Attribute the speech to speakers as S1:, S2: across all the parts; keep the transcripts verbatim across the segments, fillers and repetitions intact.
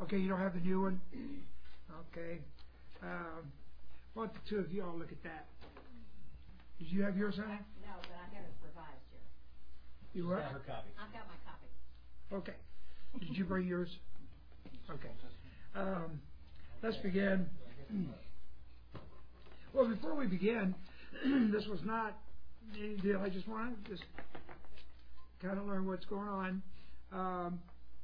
S1: Okay, you don't have the new one? Okay. Um, why don't the two of you all look at that? Did you have yours on?
S2: No, but I have it revised here.
S1: You
S3: She's
S1: what?
S3: got her copy.
S2: I've got my copy.
S1: Okay. Did you bring yours? Okay. Um, let's begin. Well, before we begin, this was not any deal. I just want to just kind of learn what's going on. Um,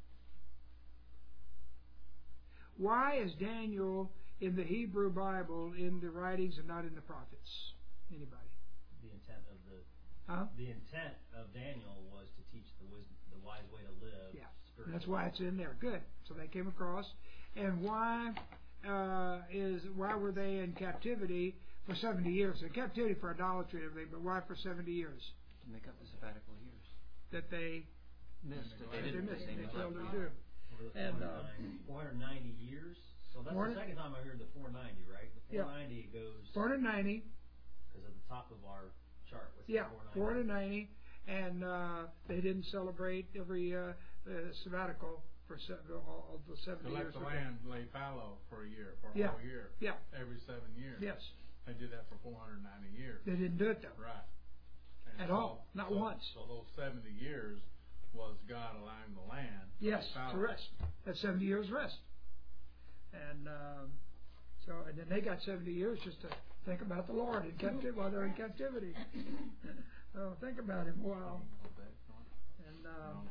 S1: why is Daniel in the Hebrew Bible in the writings and not in the prophets? Anybody?
S3: The intent of the
S1: Huh?
S3: the intent of Daniel was to teach the wisdom, the wise way to live.
S1: Yeah, and that's why it's in there. Good. So they came across. And why uh, is why were they in captivity for seventy years? In captivity for idolatry and everything, but why for seventy years?
S4: To make up the sabbatical years
S1: That they
S4: missed. That they
S1: they
S4: didn't.
S1: missed.
S4: They
S1: They failed to
S4: neglected.
S1: do. And uh,
S3: four hundred ninety years. So that's
S1: four
S3: the second time I heard the four ninety, right? The
S1: Yeah.
S3: four ninety goes
S1: four hundred ninety.
S3: because at the top of our chart. What's
S1: Yeah,
S3: the
S1: four hundred ninety, and uh, they didn't celebrate every uh, uh, sabbatical for se- all of the seventy
S5: To let
S1: years.
S5: the
S1: with
S5: land lay fallow for a year, for a
S1: Yeah.
S5: whole year.
S1: Yeah.
S5: Every seven years.
S1: Yes,
S5: They did that for four hundred ninety years.
S1: they didn't do it though.
S5: Right. And
S1: At
S5: so-
S1: all, not
S5: so,
S1: once.
S5: So those seventy years was God allowing the land
S1: Yes,
S5: to fallow.
S1: to rest. That's seventy years rest. And um, so, and then they got seventy years just to think about the Lord in captivity while they're in captivity. Oh, think about Him. Wow. And um,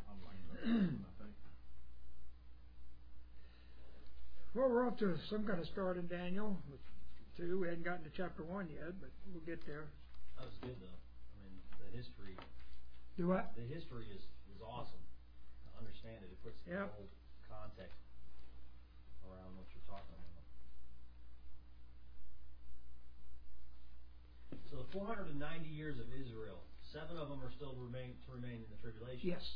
S1: well, we're off to some kind of start in Daniel. Two, we hadn't gotten to chapter one yet, but we'll get there.
S3: That was good though. I mean, the history.
S1: Do what?
S3: The history is, is awesome. To understand it, it puts the
S1: Yep.
S3: whole context around what you're talking about. So the four hundred ninety years of Israel, seven of them are still remain to remain in the tribulation.
S1: Yes.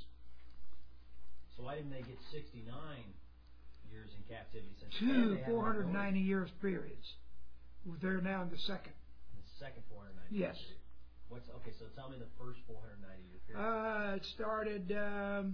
S3: So why didn't they get sixty-nine years in captivity? Since then
S1: Two
S3: they have
S1: four hundred ninety
S3: no
S1: years periods. They're now in the second.
S3: the second four hundred ninety.
S1: Yes.
S3: Year. What's okay? So tell me the first four hundred ninety year period.
S1: Uh, it started. Um,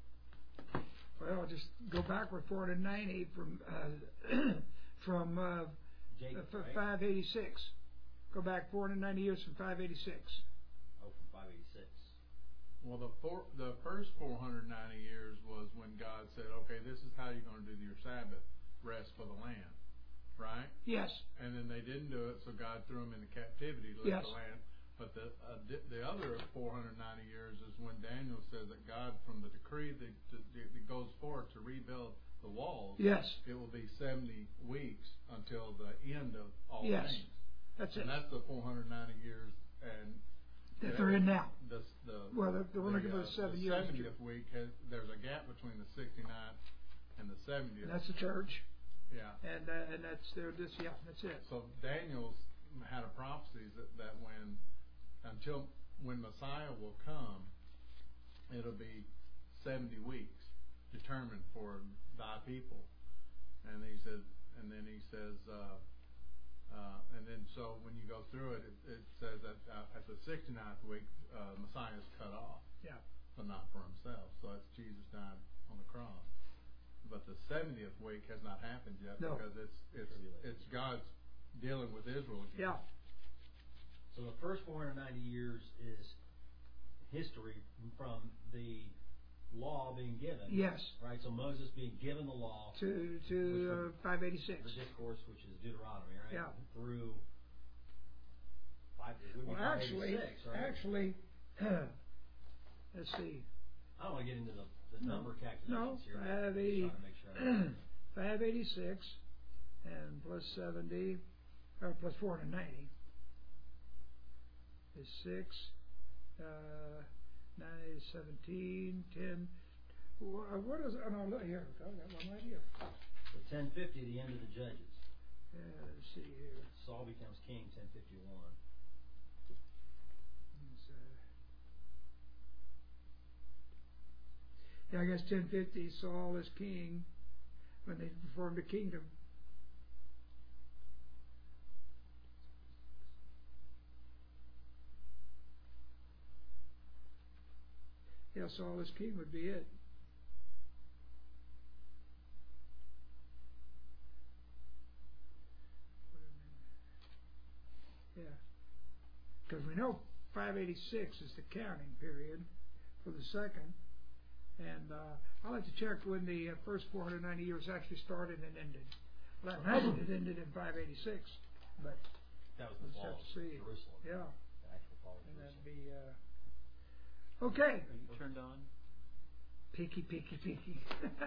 S1: well, I'll just go backward four hundred ninety from uh, from uh,
S3: Jacob,
S1: uh,
S3: right?
S1: five eighty-six. Go back four hundred ninety years from five eighty-six.
S3: Oh, from five eighty-six.
S5: Well, the four, the first four hundred ninety years was when God said, "Okay, this is how you're going to do your Sabbath rest for the land," right?
S1: Yes.
S5: And then they didn't do it, so God threw them into captivity to let
S1: Yes.
S5: the land. But the uh, di- the other four hundred ninety years is when Daniel says that God, from the decree that, that, that goes forth to rebuild the walls,
S1: Yes.
S5: it will be seventy weeks until the end of all
S1: Yes.
S5: things.
S1: That's
S5: And
S1: it.
S5: that's the four hundred ninety years. And
S1: That they're in now.
S5: The, the,
S1: Well, they're, they're only
S5: the,
S1: given
S5: uh,
S1: us seven
S5: the
S1: years.
S5: seventieth week, has, there's a gap between the sixty-ninth and the seventieth.
S1: That's the church,
S5: Yeah.
S1: and uh, and that's they're just yeah, that's it.
S5: So Daniel's had a prophecy that, that when until when Messiah will come, it'll be seventy weeks determined for thy people. And he says, and then he says, uh, uh, and then so when you go through it, it, it says that uh, at the sixty-ninth week, uh, Messiah is cut off.
S1: Yeah.
S5: But not for himself. So that's Jesus died on the cross. But the seventieth week has not happened yet
S1: No.
S5: because it's it's it's God's dealing with Israel again.
S1: Yeah.
S3: So the first four hundred ninety years is history from the law being given.
S1: Yes.
S3: Right. So Moses being given the law
S1: To to uh, five eighty-six.
S3: the discourse, which is Deuteronomy, right?
S1: Yeah.
S3: Through five. It would be
S1: Well, actually,
S3: five eighty-six, right?
S1: actually, let's see.
S3: I don't want to get into the, the
S1: No.
S3: number calculations
S1: No,
S3: here.
S1: five
S3: I'm just
S1: eighty,
S3: trying to make sure I'm-
S1: five eighty-six, and plus seventy, or plus four hundred ninety is six, uh, nine is seventeen, ten. Wha- uh, What is? Oh no, look here. I got one right here.
S3: So ten fifty, the end of the judges.
S1: Yeah, let's see here.
S3: Saul becomes king, ten fifty-one.
S1: It's, uh, yeah, I guess ten fifty. Saul is king when they performed the kingdom. Yeah, Saul as king would be it. because we know five eighty-six is the counting period for the second. And uh, I'll have to check when the uh, first four hundred ninety years actually started and ended. Well, I imagine it ended in five eighty-six, but
S3: That was the
S1: let's
S3: fall
S1: have
S3: of
S1: to see.
S3: Jerusalem.
S1: Yeah,
S3: The actual fall of
S1: and that'd
S3: Jerusalem.
S1: be uh, okay.
S4: Are you turned on?
S1: Peeky, peeky, peeky.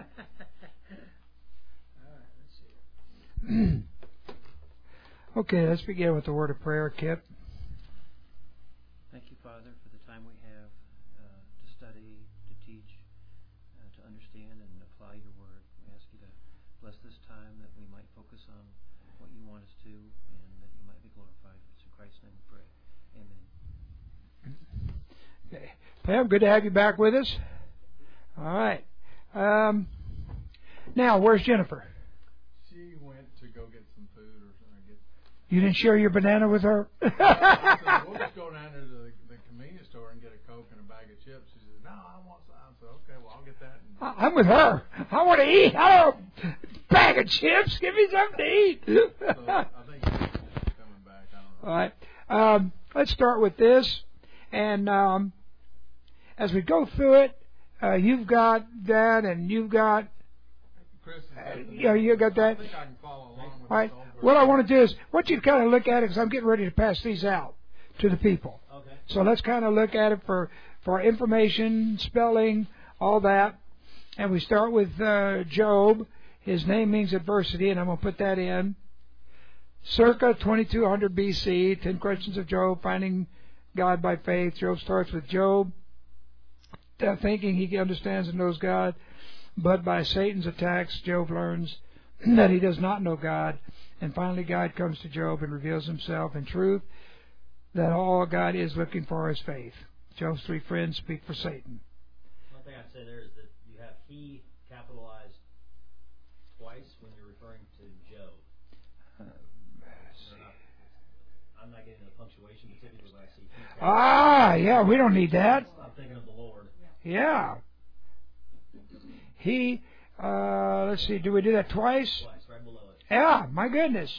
S1: All right, let's see. Okay, let's begin with the word of prayer, Kip.
S4: Thank you, Father, for the time we have uh, to study, to teach, uh, to understand and apply your word. We ask you to bless this time that we might focus on what you want us to and that you might be glorified. It's in Christ's name we pray. Amen.
S1: Okay. Pam, good to have you back with us. All right. Um, now, where's Jennifer?
S5: She went to go get some food or something. Get,
S1: You didn't share your banana with her?
S5: I said, we'll just go down there to the, the convenience store and get a Coke and a bag of chips. She said, no, I want some. I said, okay, well, I'll get that. And
S1: I- I'm with her. I want to eat. I don't bag of chips. Give me something to eat.
S5: so I think she's coming back. I don't know.
S1: All right. Um, let's start with this. And um, as we go through it, uh, you've got that and you've got...
S5: Chris has got the-
S1: yeah, you got that?
S5: I think I can follow along with
S1: All right.
S5: this old
S1: What I
S5: version.
S1: want to do is, I want you to kind of look at it because I'm getting ready to pass these out to the people.
S3: Okay.
S1: So let's kind of look at it for, for information, spelling, all that. And we start with uh, Job. His name means adversity, and I'm going to put that in. Circa twenty-two hundred B C, Ten Questions of Job, Finding God by Faith. Job starts with Job uh, thinking he understands and knows God, but by Satan's attacks, Job learns that he does not know God. And finally, God comes to Job and reveals himself in truth, that all God is looking for is faith. Job's three friends speak for Satan.
S3: One thing I'd say there is that you have he capitalized twice when you're referring to Job. They're not- I'm not getting the punctuation, but typically when I see he
S1: Ah, yeah, we don't need that.
S3: I'm thinking of the Lord.
S1: Yeah. He, uh, let's see, do we do that twice?
S3: Twice, right below it.
S1: Yeah, my goodness.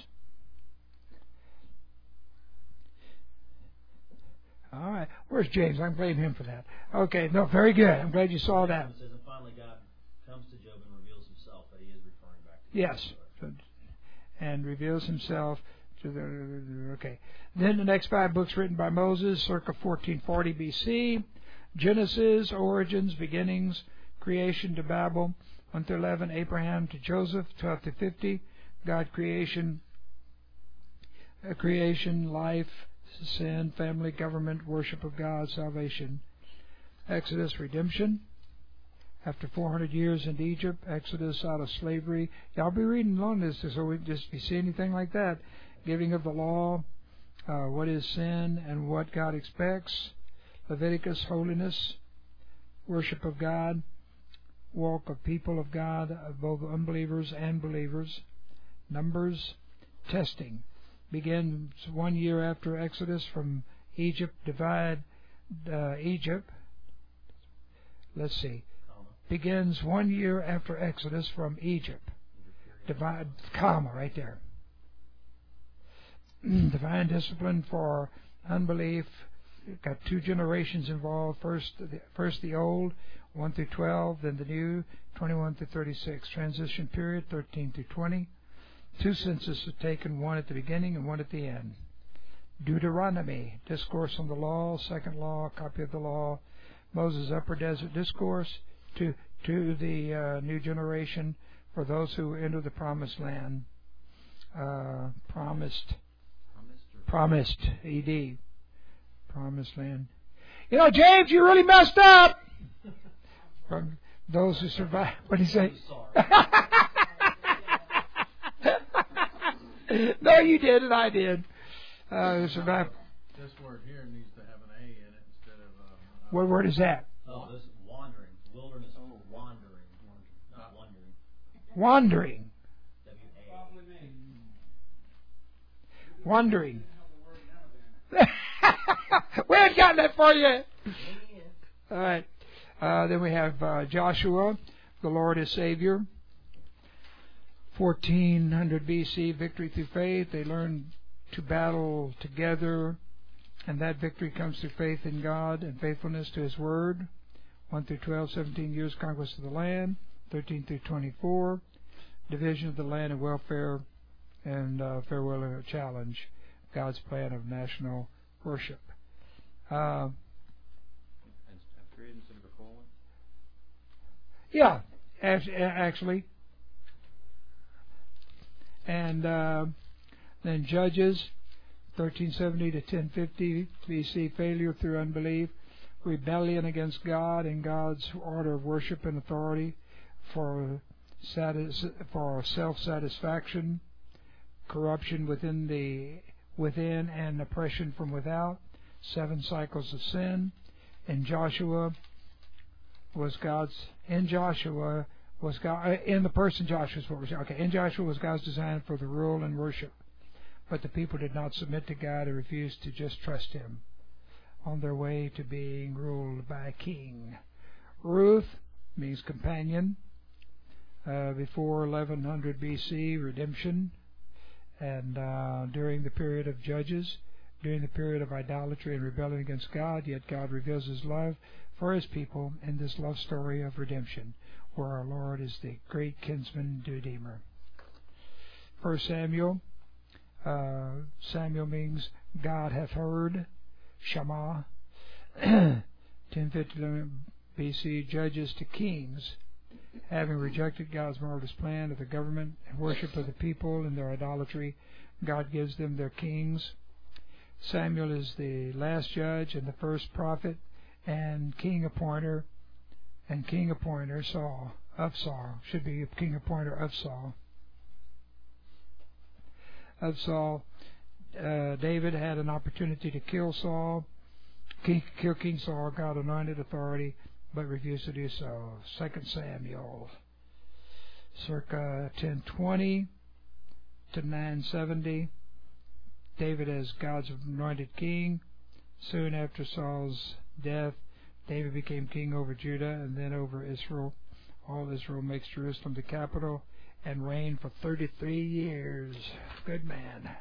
S1: All right. Where's James? I'm blaming him for that. Okay, no, very good. I'm glad you saw that.
S3: It says, and finally God comes to Job and reveals himself, that he is referring back to
S1: Yes.
S3: God.
S1: And reveals himself to the, okay. Then the next five books written by Moses, circa fourteen forty B C. Genesis, origins, beginnings, creation to Babel, one to eleven, Abraham to Joseph, twelve to fifty, God, creation, uh, creation, life, sin, family, government, worship of God, salvation. Exodus, redemption. After four hundred years in Egypt, Exodus out of slavery. Yeah, I'll be reading along this so we just if you see anything like that. Giving of the law, uh, what is sin and what God expects. Leviticus, holiness, worship of God, walk of people of God, of both unbelievers and believers. Numbers, testing. Begins one year after Exodus from Egypt, divide uh, Egypt. Let's see.
S3: Comma.
S1: Begins one year after Exodus from Egypt. Divide, comma, right there. Divine discipline for unbelief. Got two generations involved. First, the, first the old, one through twelve, then the new, twenty-one through thirty-six. Transition period, thirteen through twenty. Two censuses are taken, one at the beginning and one at the end. Deuteronomy, discourse on the law, second law, copy of the law. Moses' upper desert discourse to to the uh, new generation for those who enter the promised land. Uh, promised, promised, ed, promised land. You know, James, you really messed up. From those who survive. What do you say? No, you did, and I did. Uh, who survived.
S5: This word here needs to have an A in it instead of. Uh,
S1: What word is that?
S3: Oh, this is wandering. Wilderness for wandering, not wondering.
S1: Wandering.
S3: W A.
S1: Wandering. We haven't gotten that far yet. All right. Uh, then we have uh, Joshua, the Lord is Savior. fourteen hundred B C, victory through faith. They learned to battle together and that victory comes through faith in God and faithfulness to His Word. one through twelve, seventeen years conquest of the land. thirteen through twenty-four, division of the land and welfare, and uh, farewell and challenge, God's plan of national worship. Uh,
S4: And a period instead of a colon?
S1: yeah, actually. And uh, then Judges, thirteen seventy to ten fifty B C, failure through unbelief, rebellion against God and God's order of worship and authority for satis- for self-satisfaction, corruption within the within and oppression from without, seven cycles of sin. In Joshua was God's in Joshua was God in the person Joshua what was okay in Joshua was God's design for the rule and worship, but the people did not submit to God and refused to just trust Him on their way to being ruled by a king. Ruth means companion. Uh, before eleven hundred B C, redemption, and uh, during the period of Judges, during the period of idolatry and rebellion against God, yet God reveals His love for His people in this love story of redemption, where our Lord is the great kinsman redeemer. First Samuel, uh, Samuel means God hath heard, Shema. ten fifty B C, Judges to kings. Having rejected God's marvelous plan of the government and worship of the people and their idolatry, God gives them their kings. Samuel is the last judge and the first prophet and king appointer, and king appointer Saul of Saul should be king appointer of Saul. Of Saul, uh, David had an opportunity to kill Saul, king, kill King Saul, God anointed authority, but refused to do so. Second Samuel, circa ten twenty to nine seventy. David as God's anointed king. Soon after Saul's death, David became king over Judah and then over Israel. All Israel makes Jerusalem the capital and reigned for thirty-three years. Good man.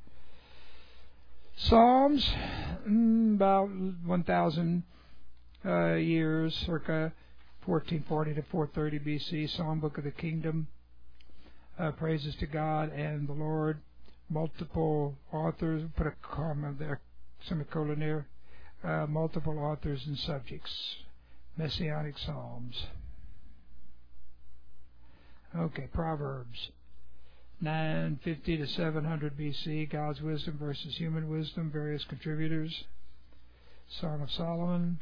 S1: Psalms, mm, about one thousand Uh, years, circa fourteen forty to four thirty B C, Songbook of the Kingdom, uh, praises to God and the Lord, multiple authors, put a comma there, semicolon there, uh, multiple authors and subjects, Messianic Psalms. Okay, Proverbs, nine fifty to seven hundred B C, God's wisdom versus human wisdom, various contributors, Song of Solomon,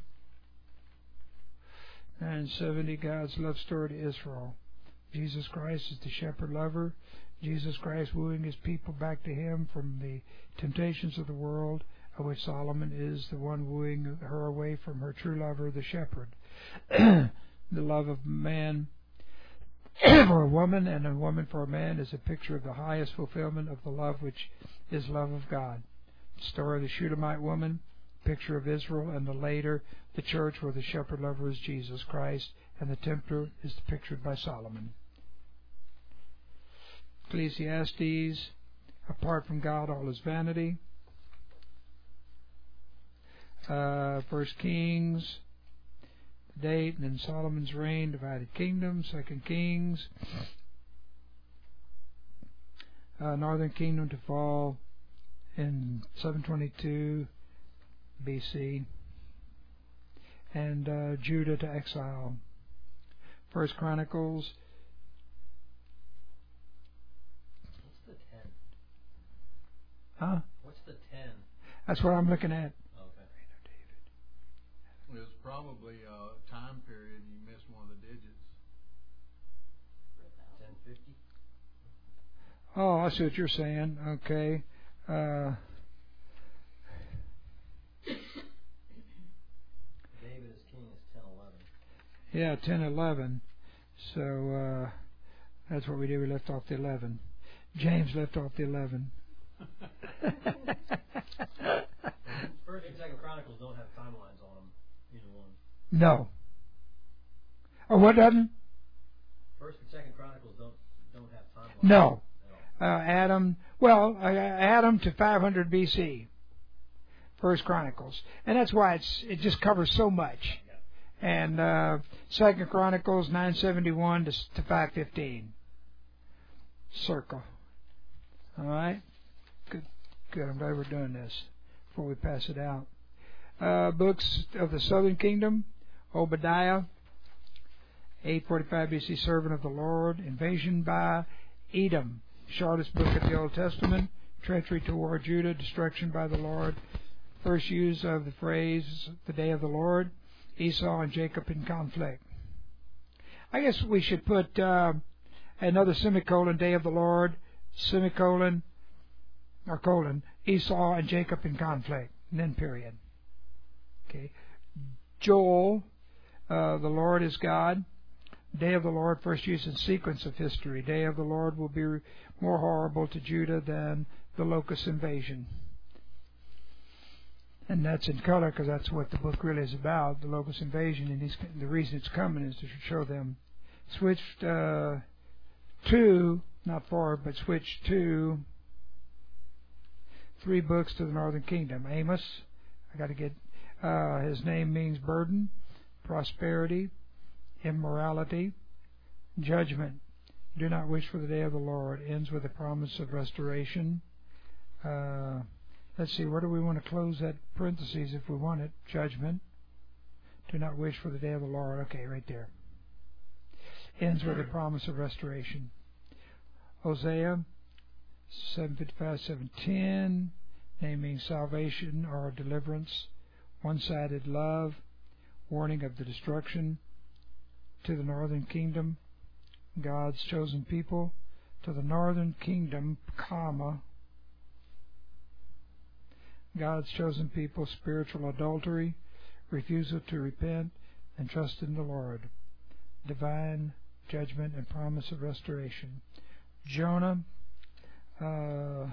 S1: nine seventy, God's love story to Israel. Jesus Christ is the shepherd lover. Jesus Christ wooing His people back to Him from the temptations of the world, of which Solomon is the one wooing her away from her true lover, the shepherd. The love of man for a woman and a woman for a man is a picture of the highest fulfillment of the love which is love of God. The story of the Shunammite woman, picture of Israel, and the later the church where the shepherd lover is Jesus Christ and the tempter is pictured by Solomon. Ecclesiastes, apart from God all is vanity. Uh, First Kings, the date, and then Solomon's reign, divided kingdom. Second Kings, uh, northern kingdom to fall in seven twenty-two B C, and uh, Judah to exile. First Chronicles.
S3: What's the ten?
S1: Huh?
S3: What's the ten?
S1: That's what I'm looking at.
S3: Okay.
S5: It was probably a time period you missed one of the digits.
S3: Ten fifty.
S1: Oh, I see what you're saying. Okay. Uh,
S3: David as king is ten eleven.
S1: yeah, ten eleven. So uh, that's what we did. We left off the eleven. James left off the eleven.
S3: First and Second Chronicles don't have timelines on them. Either one.
S1: No. Oh, what doesn't?
S3: First and Second Chronicles don't don't have timelines.
S1: No.
S3: At all.
S1: Uh, Adam. Well, uh, Adam to five hundred B C. First Chronicles, and that's why it's it just covers so much. And uh, Second Chronicles nine seventy one to, to five fifteen. Circle. All right. Good. Good. I'm glad we're doing this before we pass it out. Uh, books of the Southern Kingdom. Obadiah. eight forty-five B C. Servant of the Lord. Invasion by Edom. Shortest book of the Old Testament. Treachery toward Judah. Destruction by the Lord. First use of the phrase, the day of the Lord. Esau and Jacob in conflict. I guess we should put uh, another semicolon, day of the Lord, semicolon, or colon, Esau and Jacob in conflict, and then period. Okay. Joel, uh, the Lord is God. Day of the Lord, first use in sequence of history. Day of the Lord will be more horrible to Judah than the locust invasion. And that's in color because that's what the book really is about, the locust invasion. And he's, the reason it's coming is to show them. Switched uh, to, not forward, but switched to three books to the Northern Kingdom. Amos, I got to get, uh, his name means burden, prosperity, immorality, judgment. Do not wish for the day of the Lord. Ends with a promise of restoration. Uh, let's see, where do we want to close that parentheses if we want it? Judgment. Do not wish for the day of the Lord. Okay, right there. Ends with a promise of restoration. Hosea seven fifty-five, seven ten, naming salvation or deliverance. One-sided love. Warning of the destruction. To the northern kingdom, God's chosen people. To the northern kingdom, comma, God's chosen people, spiritual adultery, refusal to repent and trust in the Lord, divine judgment and promise of restoration. Jonah, uh,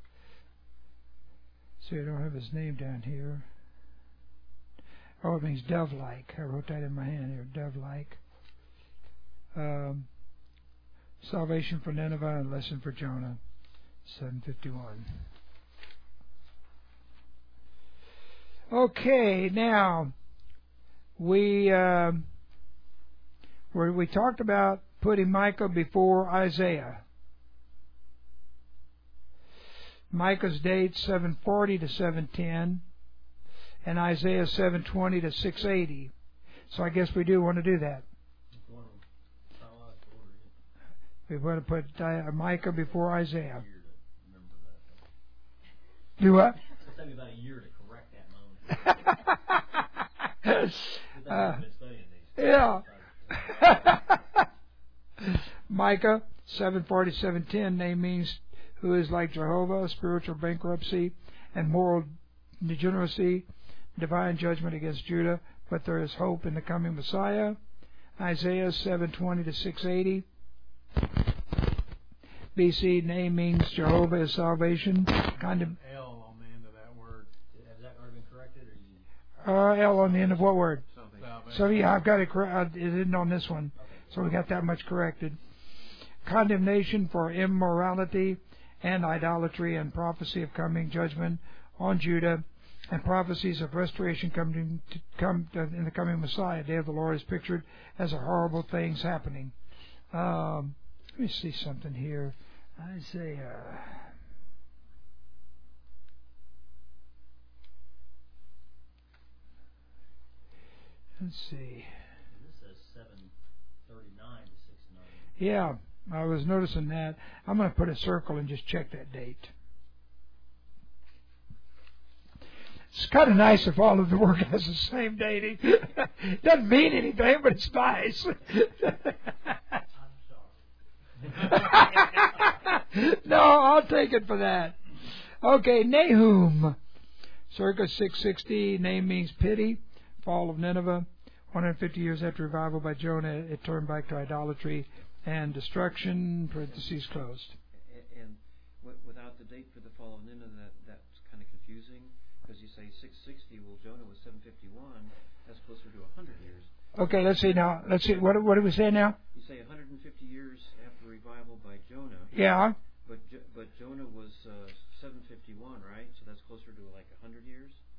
S1: see, I don't have his name down here. Oh, it means dove-like. I wrote that in my hand here, dove-like. Um, salvation for Nineveh and lesson for Jonah, seven fifty-one. Okay, now we uh, where we talked about putting Micah before Isaiah. Micah's date seven forty to seven ten, and Isaiah seven twenty to six eighty. So I guess we do want to do that. We want to put uh, Micah before Isaiah. Do what?
S3: It'll take me about a year to correct that moment.
S1: uh, yeah. Micah seven forty, seven ten, name means who is like Jehovah, spiritual bankruptcy and moral degeneracy, divine judgment against Judah, but there is hope in the coming Messiah. Isaiah seven twenty to six eighty. B C, name means Jehovah is salvation. Condemn.
S5: L on the end of that word.
S3: Has that already been corrected? Or you...
S1: Uh, L on the end of what word?
S5: Salvation.
S1: So yeah, I've got it correct. It isn't on this one.
S3: Okay.
S1: So we got that much corrected. Condemnation for immorality and idolatry, and prophecy of coming judgment on Judah, and prophecies of restoration coming to come in the coming Messiah. Day of the Lord is pictured as a horrible things happening. Um, let me see something here. Isaiah. Let's see.
S3: This says seven thirty-nine to six ninety.
S1: Yeah, I was noticing that. I'm going to put a circle and just check that date. It's kind of nice if all of the work has the same dating. Doesn't mean anything, but it's nice. No, I'll take it for that. Okay, Nahum. Circa six sixty, name means pity. Fall of Nineveh. one hundred fifty years after revival by Jonah, it turned back to idolatry and destruction. Parentheses closed.
S4: And without the date for the fall of Nineveh, that, that's kind of confusing, because you say six sixty, well, Jonah was seven fifty-one. That's closer to one hundred years.
S1: Okay, let's see now. Let's see. What, what do we say now?
S4: You say one hundred fifty years after revival by Jonah.
S1: Yeah.
S4: But but Jonah was uh, seven fifty-one, right? So that's closer to like one hundred years?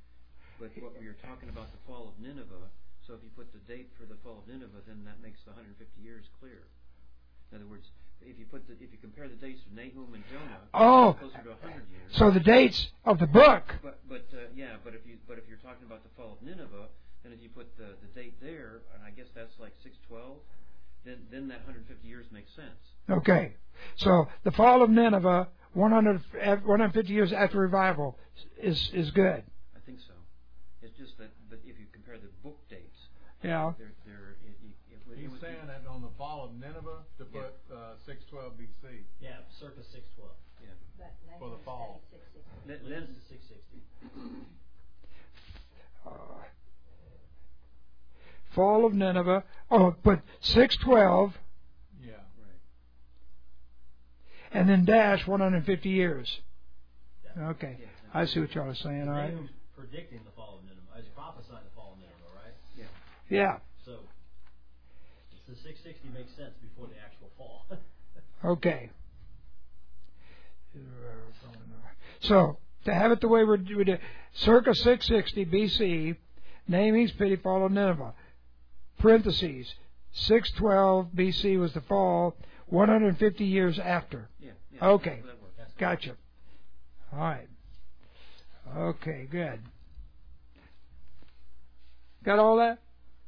S4: but what we were talking about the fall of Nineveh. So if you put the date for the fall of Nineveh, then that makes the one hundred fifty years clear. In other words, if you put the, if you compare the dates of Nahum and Jonah,
S1: Oh,
S4: it's closer to one hundred years.
S1: so the dates of the book.
S4: But but uh, yeah, but if you but if you're talking about the fall of Nineveh, then if you put the, the date there, and I guess that's like six twelve, then then that one hundred fifty years makes sense.
S1: Okay, so the fall of Nineveh, one hundred, one hundred fifty years after revival, is is good.
S4: I think so. It's just that, but if you compare the book dates,
S1: Yeah.
S4: they're they're it, it, it, would- it
S5: He's
S4: would
S5: saying
S4: be,
S5: that on the fall of Nineveh to
S4: Yeah.
S5: put uh, six twelve B C.
S3: Yeah, circa six twelve.
S4: yeah.
S2: But Nahum
S5: For the fall.
S2: studied six sixty.
S4: Then,
S3: Then
S4: then
S3: it's six sixty.
S1: Uh, fall of Nineveh. Oh, but six twelve,
S5: Yeah.
S4: right.
S1: and then dash one hundred fifty years.
S3: Yeah.
S1: Okay,
S4: Yeah.
S1: I see what y'all are saying. All right.
S3: Nahum's predicting the fall of Nineveh. He's prophesying the fall of Nineveh, right?
S4: Yeah.
S1: Yeah.
S3: So, the six sixty makes sense before the actual fall.
S1: Okay. So, to have it the way we're doing it, circa six sixty B C, Nahum's pity, fall of Nineveh. Parentheses, six twelve B C was the fall, one hundred fifty years after.
S4: Yeah. yeah
S1: Okay.
S4: That works.
S1: Gotcha. All right. Okay, good. Got all that?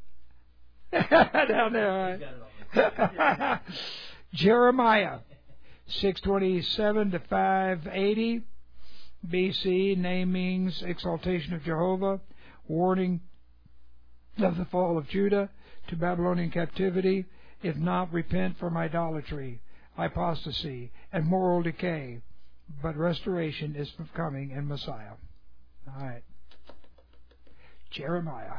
S1: Down there, all
S3: He's
S1: right.
S3: got it all.
S1: Jeremiah, six twenty-seven to five eighty B C, namings, exaltation of Jehovah, warning of the fall of Judah to Babylonian captivity, if not, repent from idolatry, apostasy, and moral decay, but restoration is coming in Messiah. All right. Jeremiah.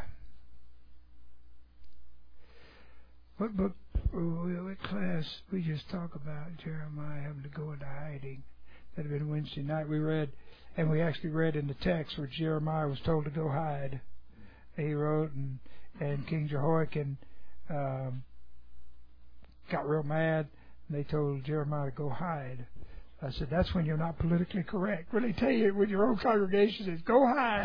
S1: What book, what class we just talk about Jeremiah having to go into hiding? That had been Wednesday night. We read, and we actually read in the text where Jeremiah was told to go hide. He wrote, and and King Jehoiakim um, got real mad, and they told Jeremiah to go hide. I said, that's when you're not politically correct. When they tell you, when your own congregation says, go hide.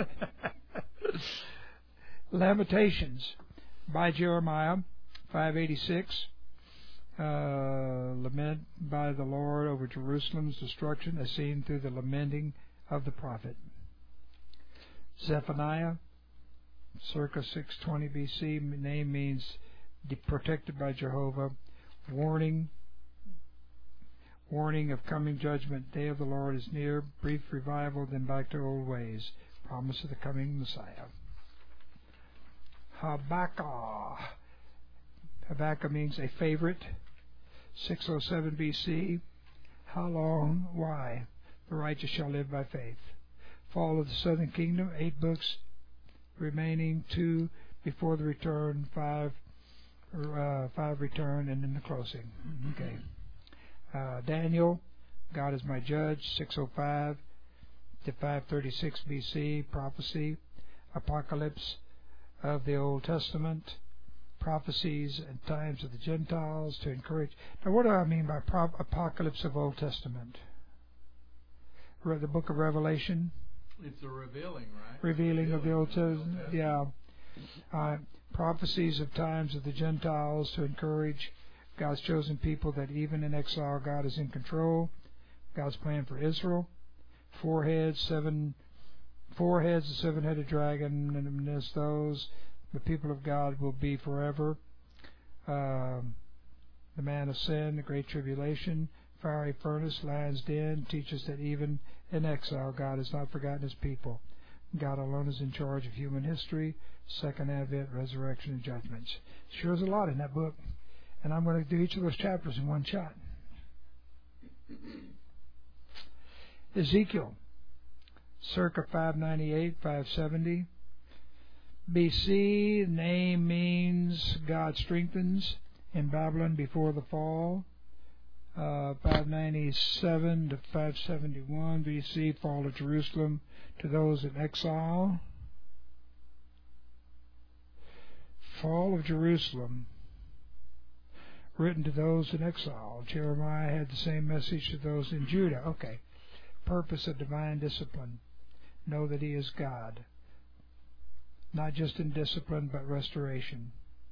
S1: Lamentations by Jeremiah, five eighty-six. Uh, lament by the Lord over Jerusalem's destruction as seen through the lamenting of the prophet. Zephaniah, circa six twenty B C, name means de- protected by Jehovah. Warning, warning of coming judgment. Day of the Lord is near. Brief revival, then back to old ways. Promise of the coming Messiah. Habakkuk. Habakkuk means a favorite. six oh seven B C. How long? Why? The righteous shall live by faith. Fall of the southern kingdom. Eight books remaining. Two before the return. Five, uh, five return, and then the closing. Okay. Uh, Daniel. God is my judge. six oh five to five thirty-six B C. Prophecy. Apocalypse of the Old Testament. Prophecies and times of the Gentiles to encourage. Now, what do I mean by prop- apocalypse of Old Testament? Read the book of Revelation,
S5: It's a revealing, right?
S1: revealing of the Old Testament.
S5: Testament.
S1: Yeah. Uh, prophecies of times of the Gentiles to encourage God's chosen people that even in exile, God is in control. God's plan for Israel. Four heads, seven, four heads, a seven-headed dragon, and as those. The people of God will be forever. Um, the man of sin, the great tribulation, fiery furnace, lion's den, teaches that even in exile, God has not forgotten His people. God alone is in charge of human history, second advent, resurrection, and judgments. Sure is a lot in that book. And I'm going to do each of those chapters in one shot. Ezekiel, circa five ninety-eight, five seventy. B C, name means God strengthens in Babylon before the fall. Uh, five ninety-seven to five seventy-one B C, fall of Jerusalem to those in exile. Fall of Jerusalem, written to those in exile. Jeremiah had the same message to those in Judah. Okay. Purpose of divine discipline. Know that He is God. not just in discipline but restoration.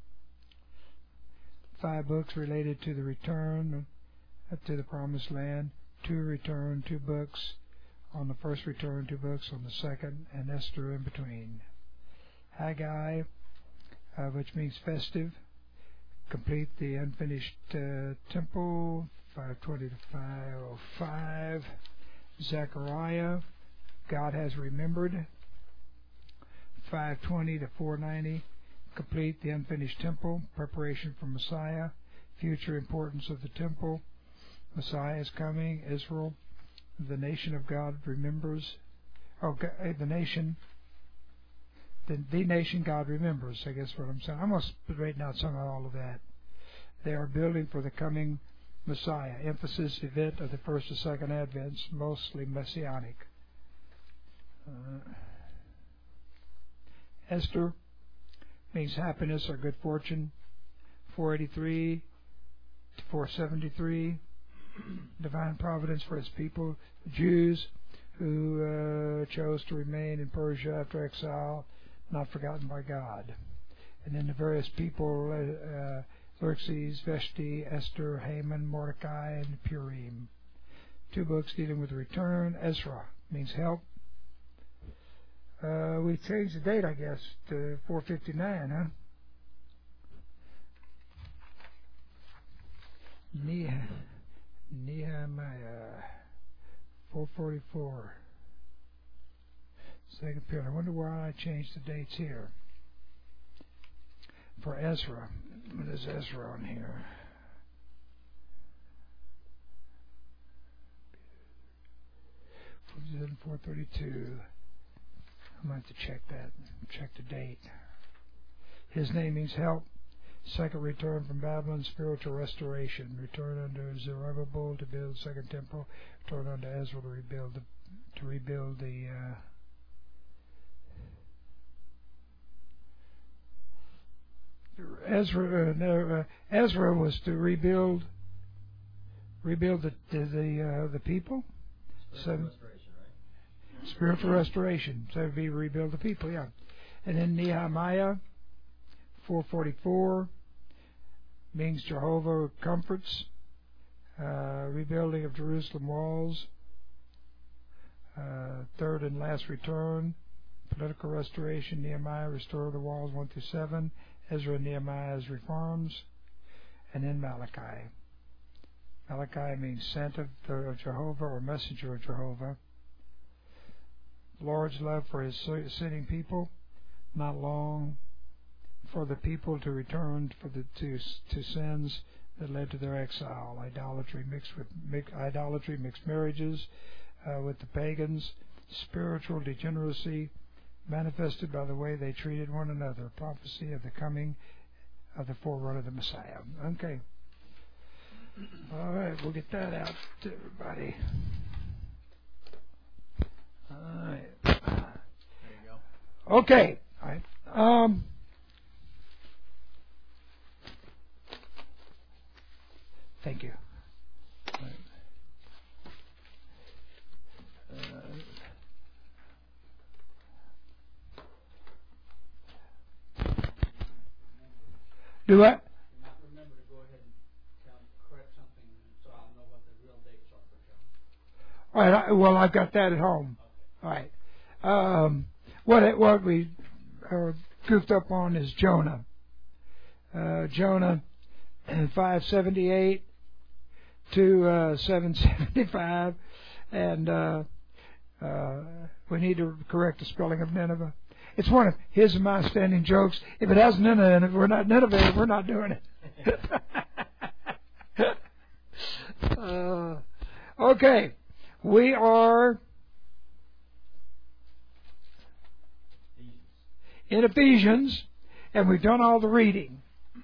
S1: Five books related to the return to the promised land, two return, two books on the first return, two books on the second, and Esther in between. Haggai, uh, which means festive, complete the unfinished uh, temple, five twenty to five oh five. Zechariah, God has remembered, five twenty to four ninety. Complete the unfinished temple, preparation for Messiah, future importance of the temple. Messiah is coming. Israel, the nation of God remembers. Oh, the nation, the, the nation God remembers, I guess what I'm saying. I'm going to straighten out some of all of that. They are building for the coming Messiah. Emphasis, event of the first and second advents, mostly messianic. Uh, Esther means happiness or good fortune. four eighty-three to four seventy-three. Divine providence for his people, Jews who uh, chose to remain in Persia after exile, not forgotten by God. And then the various people, uh, Xerxes, Vashti, Esther, Haman, Mordecai, and Purim. Two books dealing with the return. Ezra means help. Uh, we changed the date, I guess, to four fifty-nine, huh? Ne- Nehemiah, four forty-four. Second period. I wonder why I changed the dates here. For Ezra. What is Ezra on here? four thirty-two. I'm going to have to check that. Check the date. His name means help. Second return from Babylon, spiritual restoration. Return under Zerubbabel to build second temple. Return under Ezra to rebuild the to rebuild the uh, Ezra. Uh, no, uh, Ezra was to rebuild rebuild the the the, uh, the people.
S3: Spiritual
S1: Seven,
S3: restoration, right?
S1: spiritual restoration. So it would be rebuild the people. Yeah, and then Nehemiah. four forty-four means Jehovah comforts, uh, rebuilding of Jerusalem walls, uh, third and last return, political restoration, Nehemiah restore the walls one through seven, Ezra and Nehemiah's reforms, and then Malachi. Malachi means sent of, of Jehovah or messenger of Jehovah. Lord's love for his sinning people, not long for the people to return for the to to sins that led to their exile, idolatry mixed with mix, idolatry, mixed marriages uh, with the pagans, spiritual degeneracy manifested by the way they treated one another, prophecy of the coming of the forerunner of the Messiah. Okay. All right, we'll get that out to everybody. All right.
S5: There you go.
S1: Okay. All right. Um. Thank you. All right. Uh, do what?
S6: Not remember to go ahead and count, correct something so I'll know what the real dates are for John.
S1: All right. I, well, I've got that at home. All right. Um, what it, what we uh, goofed up on is Jonah. Uh, Jonah, five seventy-eight to uh, seven seventy-five, and uh, uh, we need to correct the spelling of Nineveh. It's one of his and my standing jokes. If it has Nineveh in it, we're not Nineveh. We're not doing it. uh, okay, we are in Ephesians, and we've done all the reading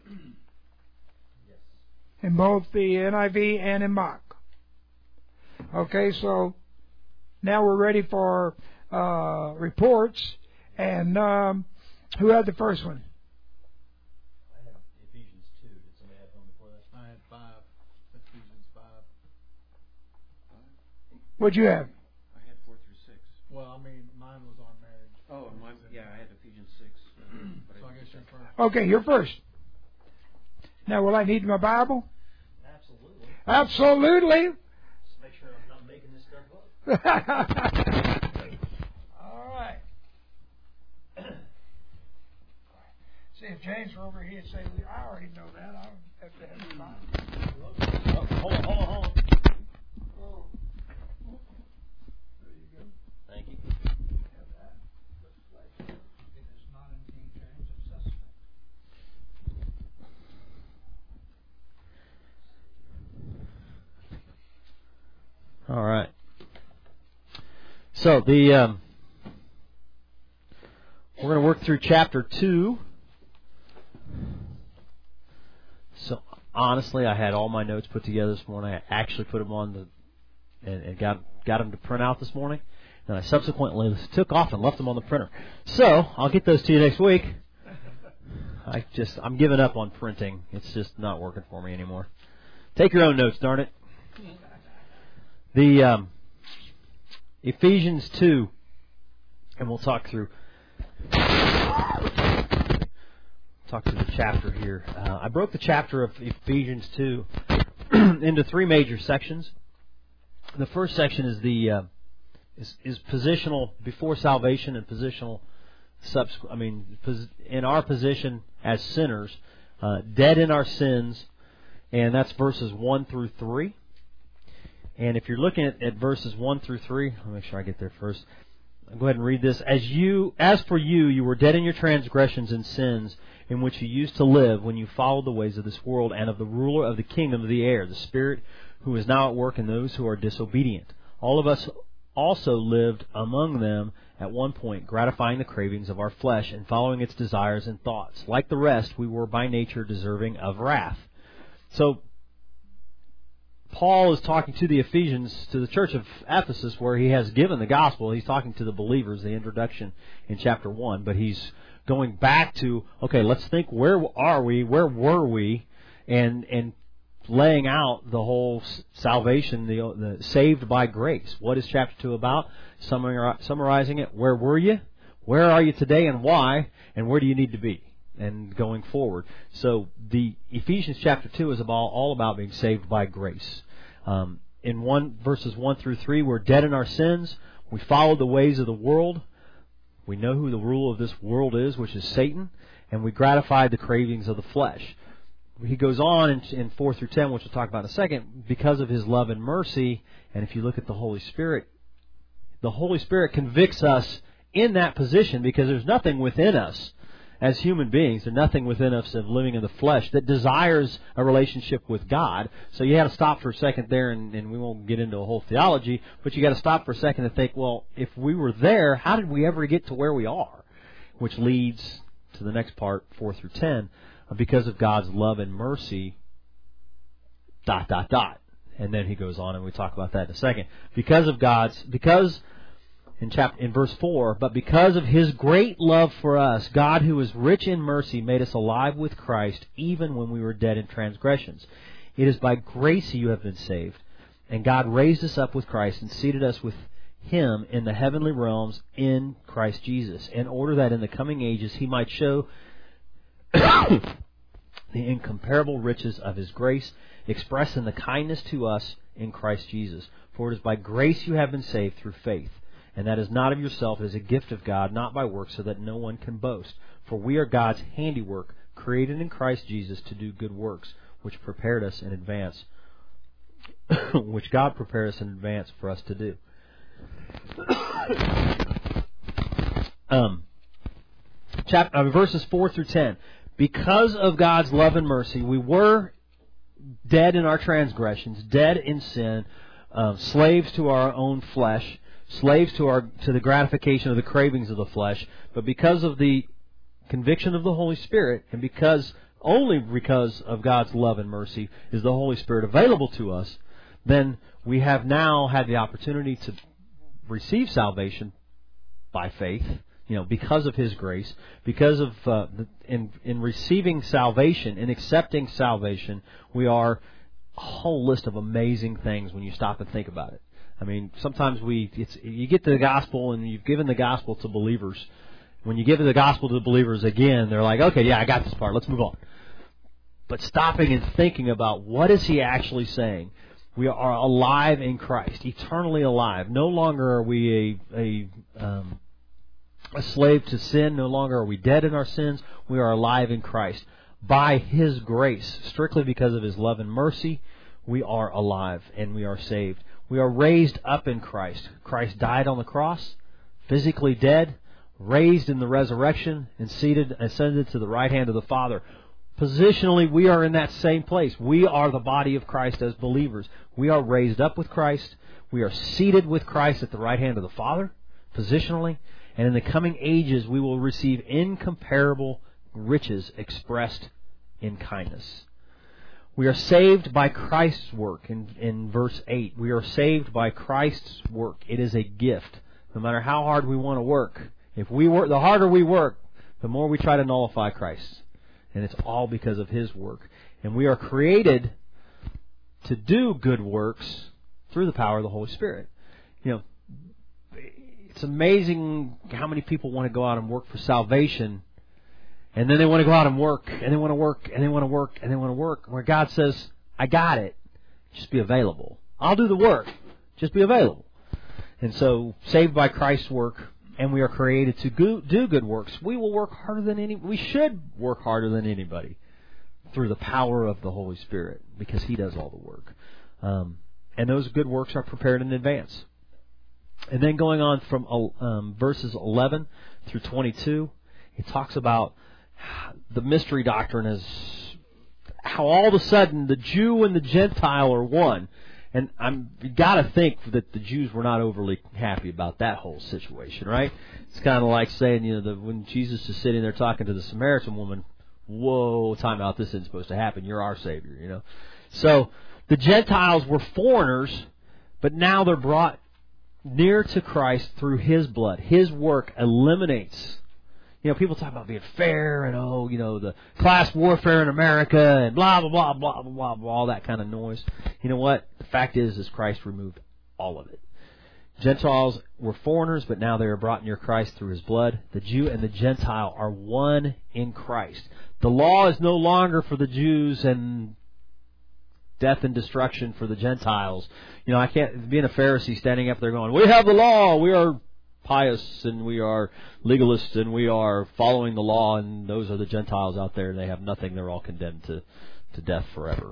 S1: in both the N I V and in Mach. Okay, so now we're ready for uh, reports. And um, who had the first one?
S3: I had Ephesians two. Did somebody have one before that?
S5: I had five. Ephesians five.
S1: What'd you have?
S4: I had four through six.
S5: Well, I mean, mine was on marriage.
S4: Oh, and mine, yeah, I had Ephesians six.
S5: salvation first.
S1: Okay, you're first. Now, will I need my Bible?
S3: Absolutely.
S1: Absolutely.
S3: Just make sure I'm not making this stuff up.
S1: All right. See, if James were over here, he'd say, I already know that. I don't have to have your Bible.
S3: Oh, hold on, hold on, hold on.
S1: Oh. There you go.
S3: Thank you.
S1: Have that.
S6: It is not in King James, it's suspect.
S3: All right. So the um, we're going to work through chapter two. So honestly, I had all my notes put together this morning. I actually put them on the and, and got got them to print out this morning. And I subsequently took off and left them on the printer. So I'll get those to you next week. I just I'm giving up on printing. It's just not working for me anymore. Take your own notes, darn it. The um, Ephesians two, and we'll talk through talk through the chapter here. Uh, I broke the chapter of Ephesians two into three major sections. The first section is the uh, is, is positional before salvation and positional subsequent. I mean, pos- in our position as sinners, uh, dead in our sins, and that's verses one through three. And if you're looking at, at verses one through three, let me make sure I get there first. I'll go ahead and read this. As you, as for you, you were dead in your transgressions and sins, in which you used to live when you followed the ways of this world and of the ruler of the kingdom of the air, the Spirit who is now at work in those who are disobedient. All of us also lived among them at one point, gratifying the cravings of our flesh and following its desires and thoughts. Like the rest, we were by nature deserving of wrath. So, Paul is talking to the Ephesians, to the church of Ephesus, where he has given the gospel. He's talking to the believers, the introduction in chapter one, but he's going back to, okay, let's think, where are we, where were we, and and laying out the whole salvation, the, the saved by grace. What is chapter two about? Summarizing it, where were you, where are you today, and why, and where do you need to be? And going forward. So the Ephesians chapter two is about all about being saved by grace. Um, in one verses one through three, we're dead in our sins. We followed the ways of the world. We know who the ruler of this world is, which is Satan, and we gratified the cravings of the flesh. He goes on in, in four through ten, which we'll talk about in a second, because of his love and mercy. And if you look at the Holy Spirit, the Holy Spirit convicts us in that position because there's nothing within us. As human beings, there's nothing within us of living in the flesh that desires a relationship with God. So you got to stop for a second there, and, and we won't get into a whole theology, but you got to stop for a second and think, well, if we were there, how did we ever get to where we are? Which leads to the next part, four through ten, because of God's love and mercy, dot, dot, dot. And then he goes on, and we talk about that in a second. Because of God's, because... In chapter, in verse four, but because of His great love for us, God, who is rich in mercy, made us alive with Christ, even when we were dead in transgressions. It is by grace you have been saved. And God raised us up with Christ and seated us with Him in the heavenly realms in Christ Jesus, in order that in the coming ages He might show the incomparable riches of His grace, expressed in the kindness to us in Christ Jesus. For it is by grace you have been saved through faith. And that is not of yourself, it is a gift of God, not by works, so that no one can boast. For we are God's handiwork, created in Christ Jesus to do good works, which prepared us in advance, which God prepared us in advance for us to do. um, chapter, uh, verses four through ten. Because of God's love and mercy, we were dead in our transgressions, dead in sin, uh, slaves to our own flesh, slaves to our to the gratification of the cravings of the flesh, but because of the conviction of the Holy Spirit, and because only because of God's love and mercy is the Holy Spirit available to us, then we have now had the opportunity to receive salvation by faith, you know, because of His grace, because of uh, the, in in receiving salvation, in accepting salvation, we are a whole list of amazing things when you stop and think about it. I mean, sometimes we, it's, you get to the gospel and you've given the gospel to believers, When you give the gospel to the believers again, they're like, okay, yeah, I got this part. Let's move on. But stopping and thinking about what is he actually saying? We are alive in Christ, eternally alive. No longer are we a a, um, a slave to sin. No longer are we dead in our sins. We are alive in Christ. By His grace, strictly because of His love and mercy, we are alive and we are saved. We are raised up in Christ. Christ died on the cross, physically dead, raised in the resurrection, and seated, ascended to the right hand of the Father. Positionally, we are in that same place. We are the body of Christ as believers. We are raised up with Christ. We are seated with Christ at the right hand of the Father, positionally. And in the coming ages, we will receive incomparable riches expressed in kindness. We are saved by Christ's work. In, in verse eight, we are saved by Christ's work. It is a gift. No matter how hard we want to work, if we work, the harder we work, the more we try to nullify Christ. And it's all because of His work. And we are created to do good works through the power of the Holy Spirit. You know, it's amazing how many people want to go out and work for salvation, and then they want to go out and work, and they want to work, and they want to work, and they want to work, where God says, I got it. Just be available. I'll do the work. Just be available. And so, saved by Christ's work, and we are created to go, do good works. We will work harder than any. We should work harder than anybody through the power of the Holy Spirit, because He does all the work. Um, and those good works are prepared in advance. And then going on from um, verses eleven through twenty-two, it talks about the mystery doctrine is how all of a sudden the Jew and the Gentile are one. And I'm you got to think that the Jews were not overly happy about that whole situation, right? It's kind of like saying, you know, the, when Jesus is sitting there talking to the Samaritan woman, whoa, time out, this isn't supposed to happen. You're our Savior, you know. So the Gentiles were foreigners, but now they're brought near to Christ through His blood. His work eliminates. You know, people talk about being fair and, oh, you know, the class warfare in America and blah, blah, blah, blah, blah, blah, blah, all that kind of noise. You know what? The fact is, is Christ removed all of it. Gentiles were foreigners, but now they are brought near Christ through His blood. The Jew and the Gentile are one in Christ. The law is no longer for the Jews and death and destruction for the Gentiles. You know, I can't, being a Pharisee standing up there going, we have the law, we are pious, and we are legalists, and we are following the law, and those are the Gentiles out there, and they have nothing. They're all condemned to, to death forever.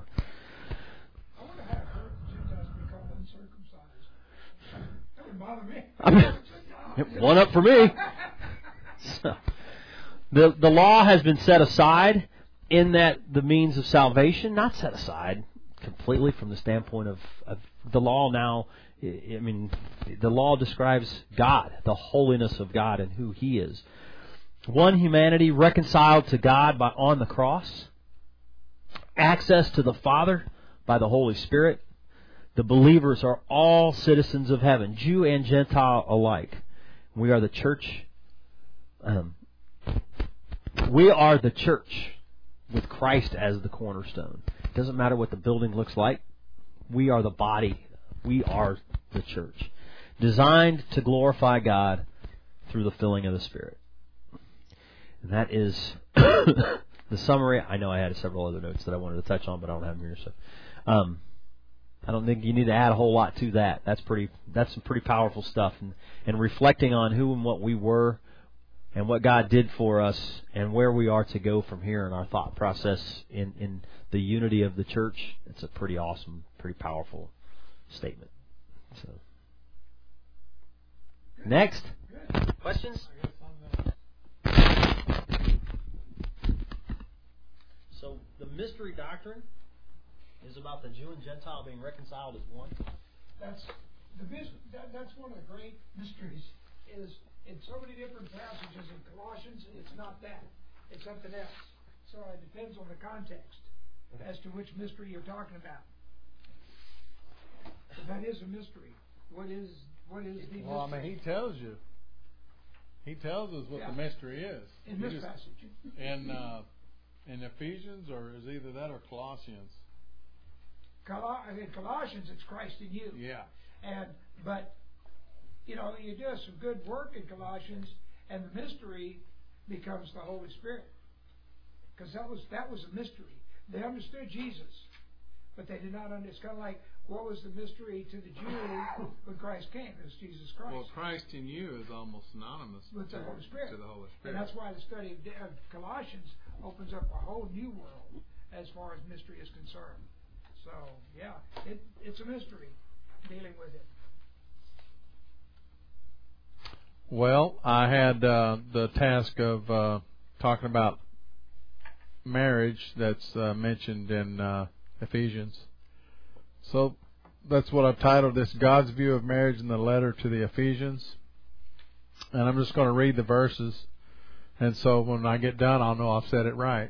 S1: I wonder how it hurt the Gentiles to be called uncircumcised. That wouldn't bother me.
S3: I mean, one up for me. So, the the law has been set aside in that the means of salvation, not set aside completely from the standpoint of, of the law now. I mean, the law describes God, the holiness of God and who He is. One humanity reconciled to God by on the cross. Access to the Father by the Holy Spirit. The believers are all citizens of heaven, Jew and Gentile alike. We are the church. Um, we are the church with Christ as the cornerstone. It doesn't matter what the building looks like. We are the body. We are the church, designed to glorify God through the filling of the Spirit. And that is the summary. I know I had several other notes that I wanted to touch on, but I don't have them here. So um, I don't think you need to add a whole lot to that. That's pretty. That's some pretty powerful stuff. And, and reflecting on who and what we were and what God did for us and where we are to go from here in our thought process in, in the unity of the church, it's a pretty awesome, pretty powerful statement. So, next, questions? So the mystery doctrine is about the Jew and Gentile being reconciled as one.
S1: That's the that, that's one of the great mysteries. Is in so many different passages in Colossians, it's not that; it's something else. So it depends on the context as to which mystery you're talking about. That is a mystery. What is what is the
S5: well,
S1: mystery?
S5: I mean, He tells you. He tells us what
S1: Yeah.
S5: the mystery is.
S1: In
S5: He
S1: this
S5: just,
S1: passage.
S5: In uh, in Ephesians, or is either that or Colossians?
S1: Col- in Colossians, it's Christ in you.
S5: Yeah.
S1: And but you know, you do some good work in Colossians, and the mystery becomes the Holy Spirit. Because that was that was a mystery. They understood Jesus, but they did not understand. It's kind of like, what was the mystery to the Jew when Christ came? It was Jesus Christ.
S5: Well, Christ in you is almost synonymous
S1: with the
S5: to,
S1: Holy Spirit.
S5: to the Holy Spirit.
S1: And that's why the study of, of Colossians opens up a whole new world as far as mystery is concerned. So, yeah, it, it's a mystery dealing with it.
S7: Well, I had uh, the task of uh, talking about marriage that's uh, mentioned in uh, Ephesians. So that's what I've titled this, God's View of Marriage in the Letter to the Ephesians. And I'm just going to read the verses. And so when I get done, I'll know I've said it right.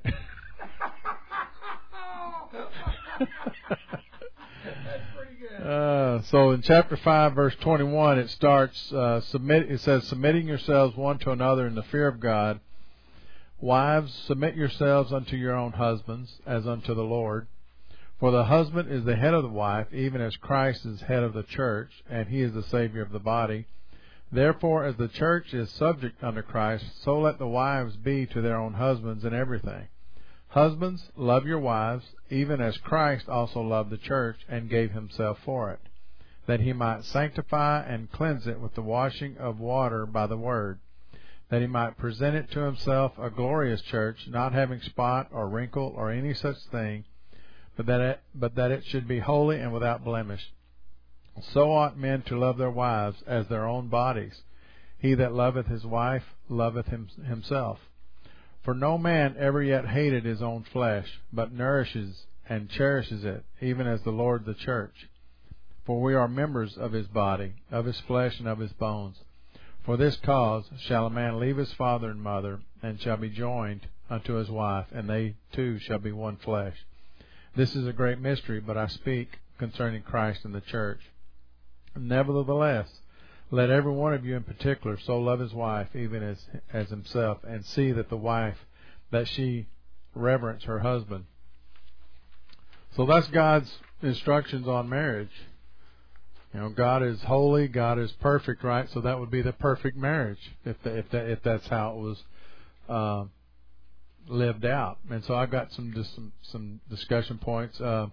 S1: That's pretty good.
S7: Uh, so in chapter five, verse twenty-one, it starts, uh, submit. It says, submitting yourselves one to another in the fear of God. Wives, submit yourselves unto your own husbands, as unto the Lord. For the husband is the head of the wife, even as Christ is head of the church, and he is the Savior of the body. Therefore, as the church is subject unto Christ, so let the wives be to their own husbands in everything. Husbands, love your wives, even as Christ also loved the church, and gave himself for it, that he might sanctify and cleanse it with the washing of water by the word, that he might present it to himself a glorious church, not having spot or wrinkle or any such thing, but that it, but that it should be holy and without blemish. So ought men to love their wives as their own bodies. He that loveth his wife loveth him, himself. For no man ever yet hated his own flesh, but nourishes and cherishes it, even as the Lord the church. For we are members of his body, of his flesh and of his bones. For this cause shall a man leave his father and mother, and shall be joined unto his wife, and they two shall be one flesh. This is a great mystery, but I speak concerning Christ and the church. Nevertheless, let every one of you in particular so love his wife, even as as himself, and see that the wife, that she reverence her husband. So that's God's instructions on marriage. You know, God is holy, God is perfect, right? So that would be the perfect marriage if the, if that, if that's how it was uh, lived out. And so I've got some just some, some discussion points. Uh,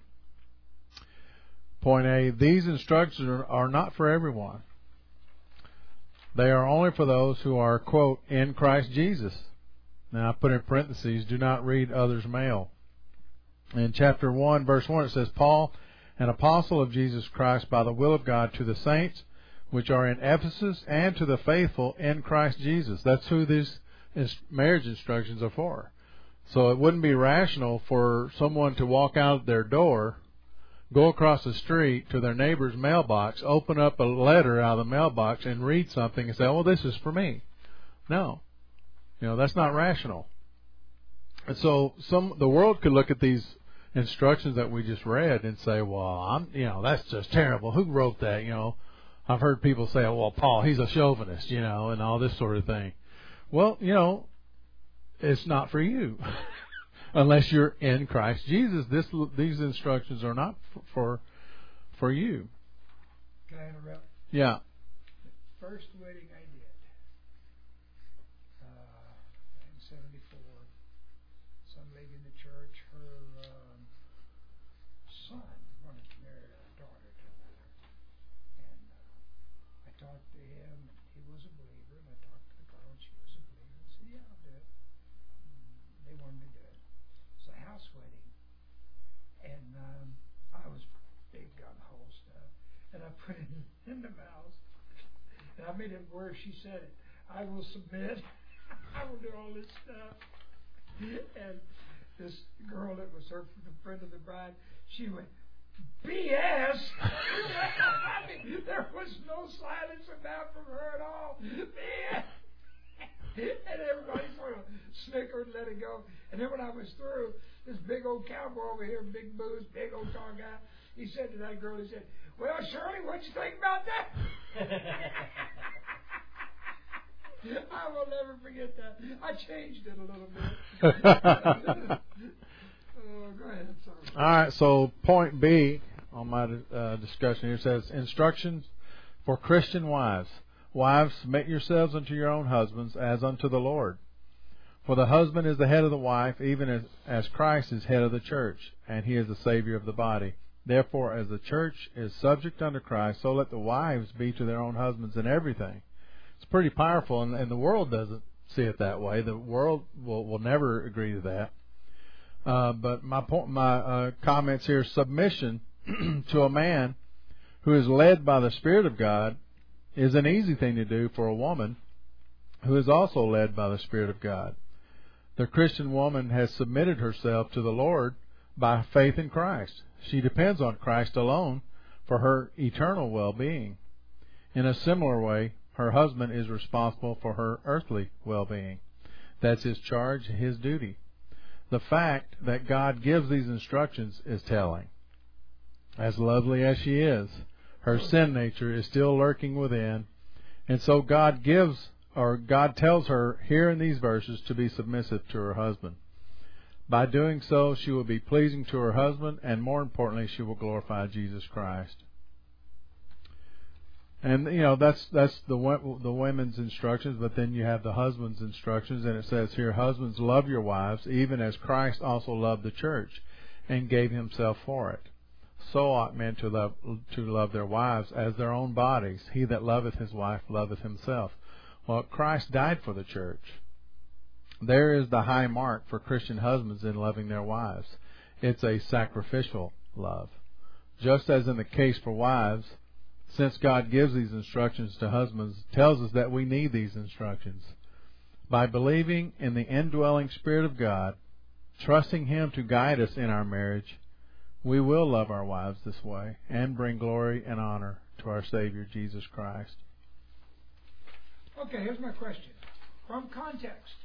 S7: point A: these instructions are, are not for everyone. They are only for those who are, quote, in Christ Jesus. Now I put in parentheses, do not read others' mail. In chapter one, verse one, it says, Paul, an apostle of Jesus Christ by the will of God, to the saints which are in Ephesus, and to the faithful in Christ Jesus. That's who these marriage instructions are for. So it wouldn't be rational for someone to walk out their door, go across the street to their neighbor's mailbox, open up a letter out of the mailbox, and read something and say, oh, this is for me. No. You know, that's not rational. And so some the world could look at these instructions that we just read and say, well, I'm, you know, that's just terrible. Who wrote that? You know, I've heard people say, well, Paul, he's a chauvinist, you know, and all this sort of thing. Well, you know, it's not for you. Unless you're in Christ Jesus, this these instructions are not for for, for you.
S1: Can I interrupt?
S7: Yeah.
S1: The first wedding I did, uh, in seventy-four, some lady in the church, her um, son wanted to marry her daughter to another. And uh, I talked to him, and he was a believer, and I talked to the girl, and she was a believer. I said, yeah, I'll do it. And they wanted me to do it. It's a house wedding, and um, I was big gun hole stuff, and I put it in the mouse, and I made it where she said it. I will submit. I will do all this stuff. And this girl that was her the friend of the bride, she went, B S. I mean, there was no silence about from her at all. B S. And everybody sort of snickered and let it go. And then when I was through, this big old cowboy over here, big booze, big old tall guy, he said to that girl, he said, well, Shirley, what'd you think about that? I will never forget that. I changed it a little bit. Oh, go ahead. Sorry.
S7: All right, so point B on my uh, discussion here says, instructions for Christian wives. Wives, submit yourselves unto your own husbands as unto the Lord. For the husband is the head of the wife, even as, as Christ is head of the church, and he is the Savior of the body. Therefore, as the church is subject unto Christ, so let the wives be to their own husbands in everything. It's pretty powerful, and, and the world doesn't see it that way. The world will, will never agree to that. Uh, but my point, my uh, comments here: submission to a man who is led by the Spirit of God is an easy thing to do for a woman who is also led by the Spirit of God. The Christian woman has submitted herself to the Lord by faith in Christ. She depends on Christ alone for her eternal well-being. In a similar way, her husband is responsible for her earthly well-being. That's his charge, his duty. The fact that God gives these instructions is telling. As lovely as she is, her sin nature is still lurking within, and so God gives, or God tells her here in these verses to be submissive to her husband. By doing so, she will be pleasing to her husband, and more importantly, she will glorify Jesus Christ. And you know that's that's the the women's instructions, but then you have the husband's instructions, and it says here, "Husbands, love your wives, even as Christ also loved the church, and gave himself for it. So ought men to love to love their wives as their own bodies. He that loveth his wife loveth himself." Well, Christ died for the church. There is the high mark for Christian husbands in loving their wives. It's a sacrificial love. Just as in the case for wives, since God gives these instructions to husbands, tells us that we need these instructions. By believing in the indwelling Spirit of God, trusting Him to guide us in our marriage, we will love our wives this way and bring glory and honor to our Savior, Jesus Christ.
S1: Okay, here's my question. From context,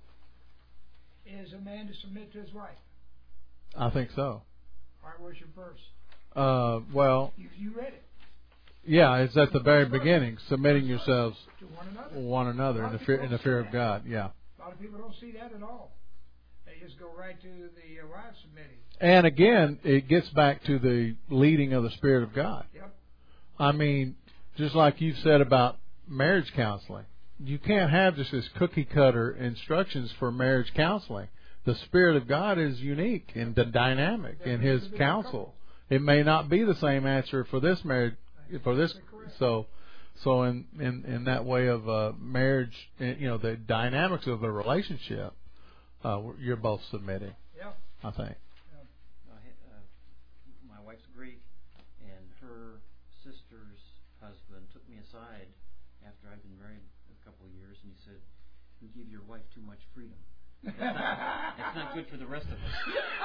S1: is a man to submit to his wife?
S7: I think so.
S1: All right, where's your verse?
S7: Uh, well,
S1: You, you read it.
S7: yeah, it's at the very beginning, submitting yourselves
S1: To one another.
S7: one another in the fear, in the fear of God. Yeah.
S1: A lot of people don't see that at all. They just go right to the uh, wife submitting.
S7: And again, it gets back to the leading of the Spirit of God.
S1: Yep.
S7: I mean, just like you've said about marriage counseling, you can't have just this cookie cutter instructions for marriage counseling. The Spirit of God is unique and dynamic in His counsel. It may not be the same answer for this marriage, for this. So, so in in, in that way of uh, marriage, you know, the dynamics of the relationship, uh, you're both submitting.
S1: Yep.
S7: I think.
S4: I had, uh, my wife's Greek, and her sister's husband took me aside after I'd been married a couple of years, and he said, "You give your wife too much freedom. That's not, that's not good for the rest of us."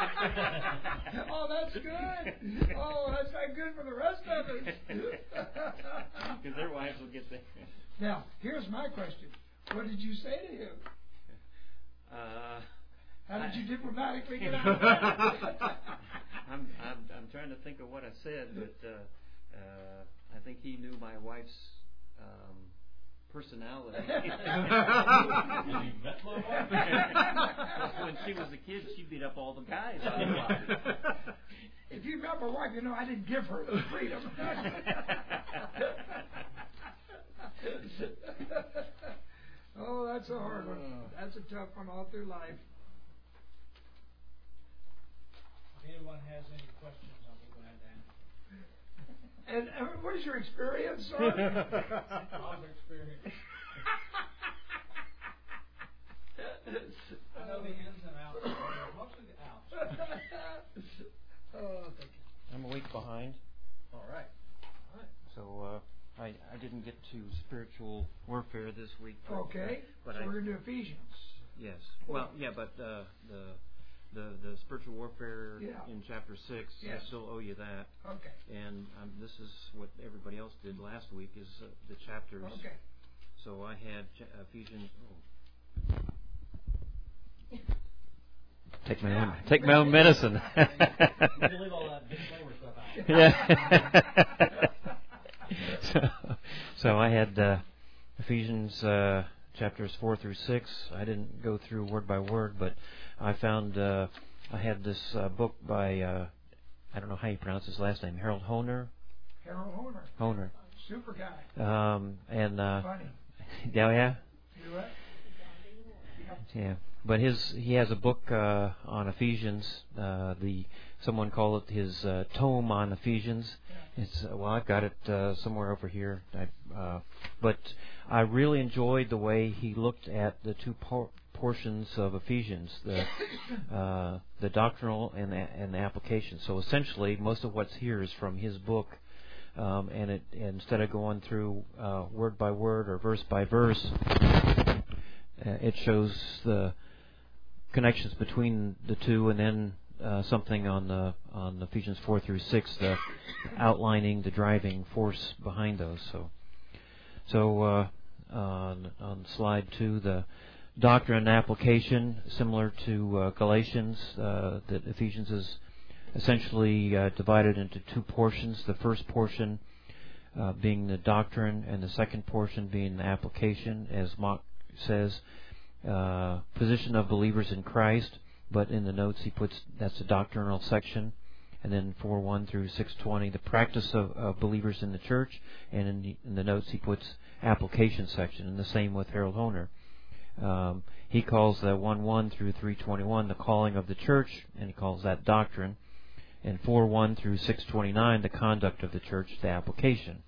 S1: Oh, that's good. Oh, that's not good for the rest of us.
S4: Because their wives will get there.
S1: Now, here's my question. What did you say to him?
S4: Uh,
S1: How did
S4: I-
S1: you diplomatically get out of that?
S4: I'm, I'm I'm trying to think of what I said, but uh, uh, I think he knew my wife's um, personality. When she was a kid, she beat up all the guys.
S1: If you met my wife, you know I didn't give her the freedom. Oh, that's a hard one. That's a tough one all through life.
S6: If anyone has any questions, I'll be glad to answer.
S1: And uh, what is your experience, son?
S6: I've experienced. I know the ins and outs, mostly the outs.
S1: Oh, thank you.
S4: I'm a week behind,
S6: All right. All right.
S4: so uh, I I didn't get to spiritual warfare this week. But,
S1: Okay,
S4: but
S1: so
S4: I,
S1: we're going to do Ephesians.
S4: yes. Well, yeah, but uh, the the the spiritual warfare
S1: Yeah.
S4: in chapter six,
S1: Yes.
S4: I still owe you that.
S1: Okay,
S4: And um, this is what everybody else did last week, is uh, the chapters.
S1: okay.
S4: So I had ch- Ephesians. Oh. Take my own. Take my own medicine.
S6: You can leave all that disclaimer stuff out.
S4: Yeah. so, so I had uh, Ephesians uh, chapters four through six. I didn't go through word by word, but I found uh, I had this uh, book by uh, I don't know how you pronounce his last name, Harold Honer.
S1: Harold Horner.
S4: Honer.
S1: Super guy.
S4: Um, and uh,
S1: Funny.
S4: yeah, yeah,
S1: Do what?
S4: yeah. But his he has a book uh, on Ephesians. Uh, the someone called it his uh, tome on Ephesians. It's uh, well, I've got it uh, somewhere over here. I, uh, but I really enjoyed the way he looked at the two por- portions of Ephesians, the uh, the doctrinal and the, and the application. So essentially, most of what's here is from his book, um, and it and instead of going through uh, word by word or verse by verse, uh, it shows the connections between the two, and then uh, something on the on Ephesians four through six, the outlining the driving force behind those. So, so uh, on, on slide two, the doctrine and application, similar to uh, Galatians, uh, that Ephesians is essentially uh, divided into two portions. The first portion uh, being the doctrine, and the second portion being the application, as Mark says. Uh, position of believers in Christ, but in the notes he puts that's the doctrinal section, and then four one through six twenty the practice of, of believers in the church, and in the, in the notes he puts application section, and the same with Harold Honer. Um, he calls the one one through three twenty-one the calling of the church, and he calls that doctrine, and four one through six twenty-nine the conduct of the church, the application.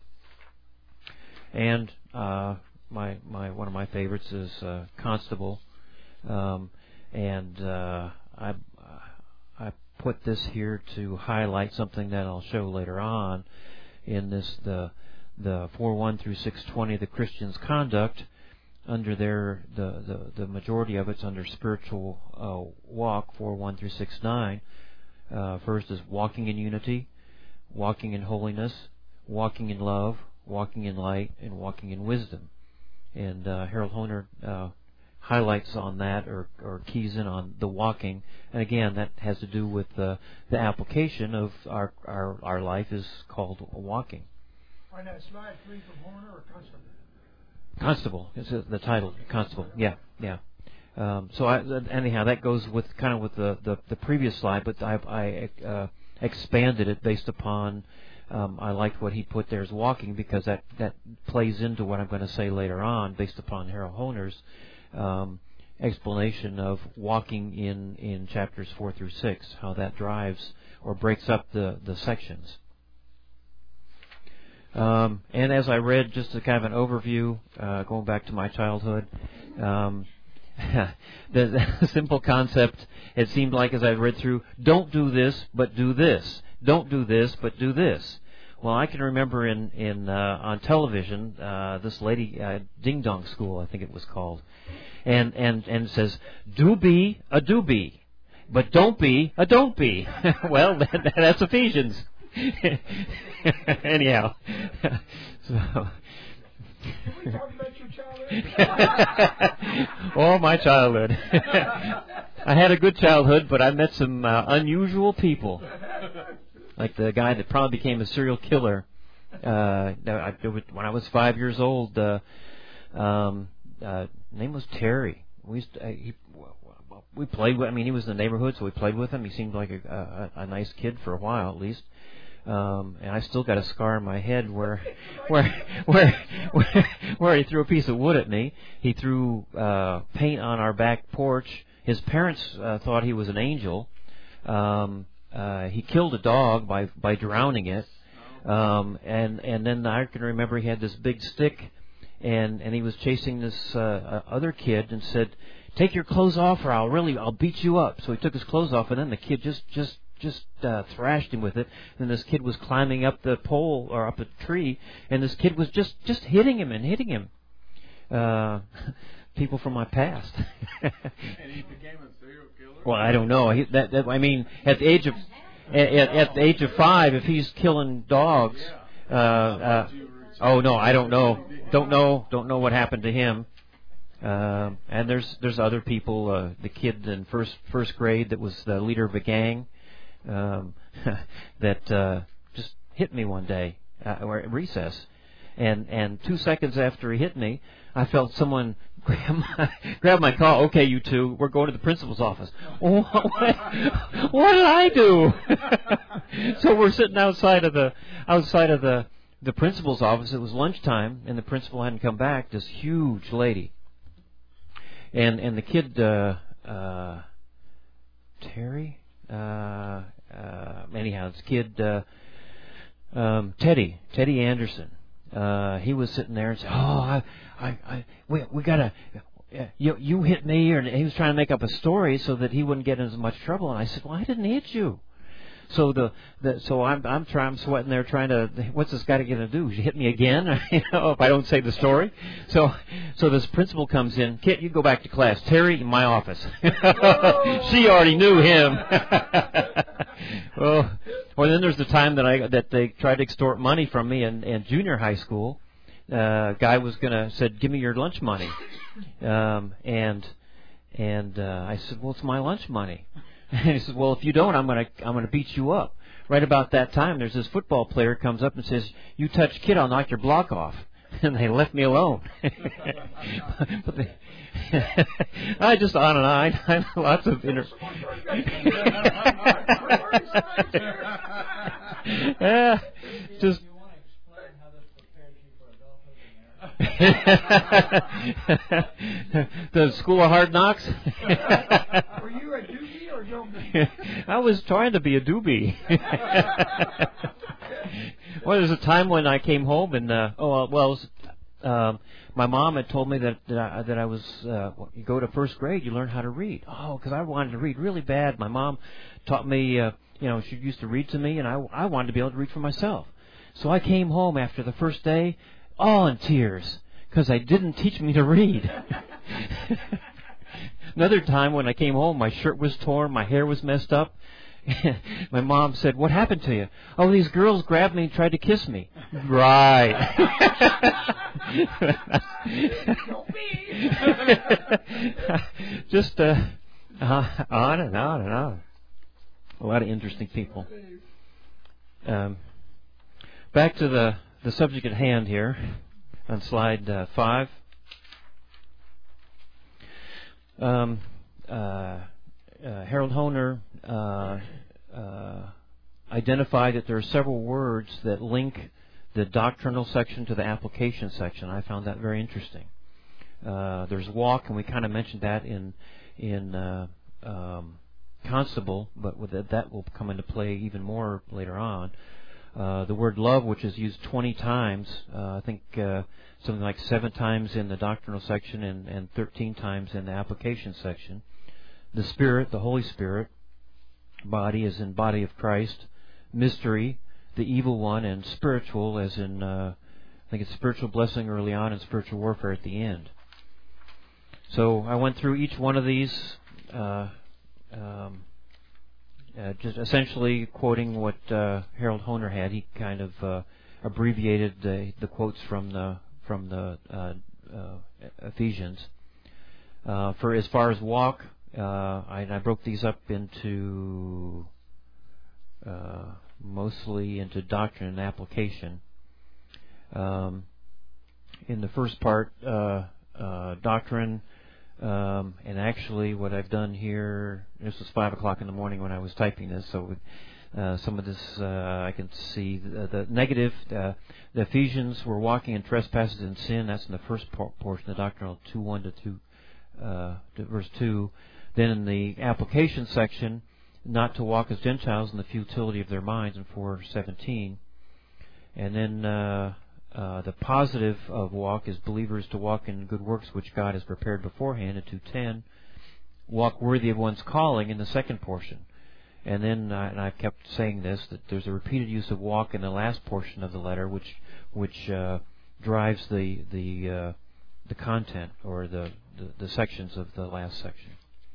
S4: And uh, My, my one of my favorites is uh, Constable, um, and uh, I I put this here to highlight something that I'll show later on in this the the four one through six twenty the Christian's conduct under their the, the, the majority of it's under spiritual uh, walk four one through six nine. Uh, first is walking in unity, walking in holiness, walking in love, walking in light, and walking in wisdom. And uh, Harold Honer uh, highlights on that, or, or keys in on the walking. And again, that has to do with uh, the application of our, our our life is called walking.
S1: On that slide, three from Horner or Constable?
S4: Constable is the title. Constable. Yeah, yeah. Um, so I, anyhow, that goes with kind of with the, the, the previous slide, but I, I uh, expanded it based upon. Um, I liked what he put there as walking, because that, that plays into what I'm going to say later on based upon Harold Honer's um, explanation of walking in, in chapters four through six, how that drives or breaks up the, the sections. Um, and as I read, just a kind of an overview, uh, going back to my childhood, um, the, the simple concept, it seemed like as I read through, don't do this, but do this. Don't do this, but do this. Well, I can remember in in uh, on television, uh, this lady, uh, Ding Dong School, I think it was called, and and and it says, do be a do be, but don't be a don't be. Well, that, that's Ephesians. Anyhow, so.
S1: Can we talk about your childhood?
S4: Oh, my childhood. I had a good childhood, but I met some uh, unusual people. Like the guy that probably became a serial killer. Uh, I, when I was five years old, uh, um, uh, name was Terry. We used to, uh, he, we played with. I mean, he was in the neighborhood, so we played with him. He seemed like a, a, a nice kid for a while, at least. Um, and I still got a scar on my head where, where, where, where, where he threw a piece of wood at me. He threw uh, paint on our back porch. His parents uh, thought he was an angel. Um, uh, he killed a dog by by drowning it. Um, and and then I can remember he had this big stick, and and he was chasing this uh, other kid and said, "Take your clothes off, or I'll really I'll beat you up." So he took his clothes off, and then the kid just just. just uh, thrashed him with it. And this kid was climbing up the pole or up a tree, and this kid was just, just hitting him and hitting him. Uh, people from my past.
S5: And he became a serial killer?
S4: Well, I don't know. He, that, that I mean, at the age of at, at the age of five, if he's killing dogs, uh, uh, oh no, I don't know. Don't know. Don't know what happened to him. Uh, and there's there's other people. Uh, the kid in first first grade that was the leader of a gang. Um, that uh, just hit me one day uh, or at recess, and and two seconds after he hit me, I felt someone grab my, grab my collar. Okay, you two, we're going to the principal's office. Oh, what, what did I do? So we're sitting outside of the outside of the the principal's office. It was lunchtime, and the principal hadn't come back. This huge lady, and and the kid, uh, uh, Terry. Uh, uh, anyhow, this kid, uh, um, Teddy, Teddy Anderson. Uh, he was sitting there and said, "Oh, I, I, I we, we gotta, you, you hit me," or he was trying to make up a story so that he wouldn't get in as much trouble. And I said, "Well, I didn't hit you." So the, the so I'm I'm trying I'm sweating there trying to, what's this guy going to do? Hit me again? You know, if I don't say the story. So so this principal comes in. Kit, you go back to class. Terry, in my office. She already knew him. Well, well, then there's the time that I that they tried to extort money from me in, in junior high school. Uh, guy was gonna said, "Give me your lunch money," um, and and uh, I said, "Well, it's my lunch money." And he says, "Well, if you don't, I'm gonna I'm gonna beat you up." Right about that time, there's this football player comes up and says, "You touch Kid, I'll knock your block off." And they left me alone. But they, I just on and on. I had lots of inter. Yeah, just.
S6: You want to explain how this prepares you for adulthood and marriage?
S4: The School of Hard Knocks.
S1: Were you a doobie or doobie?
S4: I was trying to be a doobie. Well, there's a time when I came home and uh, oh well, it was, uh, my mom had told me that that I, that I was uh, you go to first grade, you learn how to read. Oh, because I wanted to read really bad. My mom taught me, uh, you know, she used to read to me, and I I wanted to be able to read for myself. So I came home after the first day, all in tears, because I didn't teach me to read. Another time when I came home, my shirt was torn, my hair was messed up. My mom said, "What happened to you?" "Oh, these girls grabbed me and tried to kiss me." Right. Just uh, uh, on and on and on. A lot of interesting people. Um, back to the, the subject at hand here on slide uh, five. Um, uh, uh, Harold Hoehner uh, uh, identified that there are several words that link the doctrinal section to the application section. I found that very interesting. Uh, there's walk, and we kind of mentioned that in in uh, um, Constable, but with that, that will come into play even more later on. Uh, the word love, which is used twenty times, uh, I think uh, something like seven times in the doctrinal section and, and thirteen times in the application section. The Spirit, the Holy Spirit, body as in body of Christ, mystery, the evil one, and spiritual as in, uh, I think it's spiritual blessing early on and spiritual warfare at the end. So I went through each one of these, uh, um, uh, just essentially quoting what uh, Harold Hoehner had. He kind of uh, abbreviated the, the quotes from the from the uh, uh, Ephesians. Uh, for as far as walk, uh, I, I broke these up into uh, mostly into doctrine and application. Um, in the first part, uh, uh, doctrine. Um, and actually, what I've done here, this was five o'clock in the morning when I was typing this, so uh, some of this uh, I can see. The, the negative, uh, the Ephesians were walking in trespasses and sin. That's in the first por- portion, the doctrinal two one to two, uh, to verse two. Then in the application section, not to walk as Gentiles in the futility of their minds in four seventeen. And then uh, Uh, the positive of walk is believers to walk in good works which God has prepared beforehand in two ten. Walk worthy of one's calling in the second portion. And then, uh, and I've kept saying this, that there's a repeated use of walk in the last portion of the letter, which which uh, drives the the uh, the content or the, the the sections of the last section.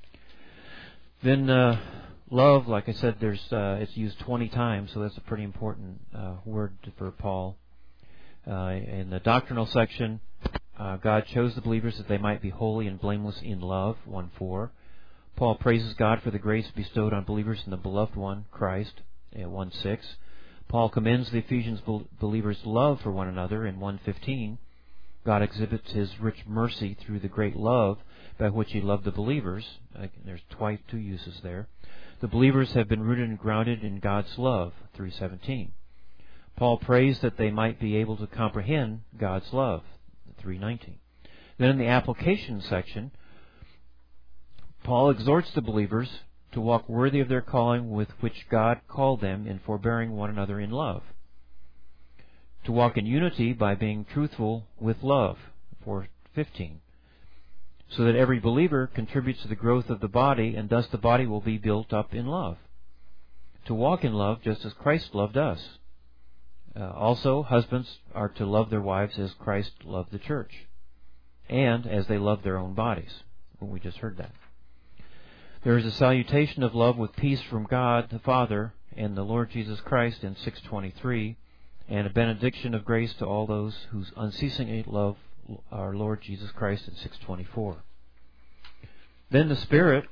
S4: Then uh, love, like I said, there's uh, it's used twenty times, so that's a pretty important uh, word for Paul. Uh, in the doctrinal section, uh, God chose the believers that they might be holy and blameless in love, one four. Paul praises God for the grace bestowed on believers in the beloved one, Christ, uh, one six. Paul commends the Ephesians believers' love for one another in one fifteen. God exhibits His rich mercy through the great love by which He loved the believers. Uh, there's twice two uses there. The believers have been rooted and grounded in God's love, three seventeen. Paul prays that they might be able to comprehend God's love, three nineteen. Then in the application section, Paul exhorts the believers to walk worthy of their calling with which God called them in forbearing one another in love. To walk in unity by being truthful with love, four fifteen. So that every believer contributes to the growth of the body, and thus the body will be built up in love. To walk in love just as Christ loved us. Uh, also, husbands are to love their wives as Christ loved the church, and as they love their own bodies. Well, we just heard that. There is a salutation of love with peace from God the Father and the Lord Jesus Christ in six twenty-three, and a benediction of grace to all those who unceasingly love our Lord Jesus Christ in six twenty-four. Then the Spirit.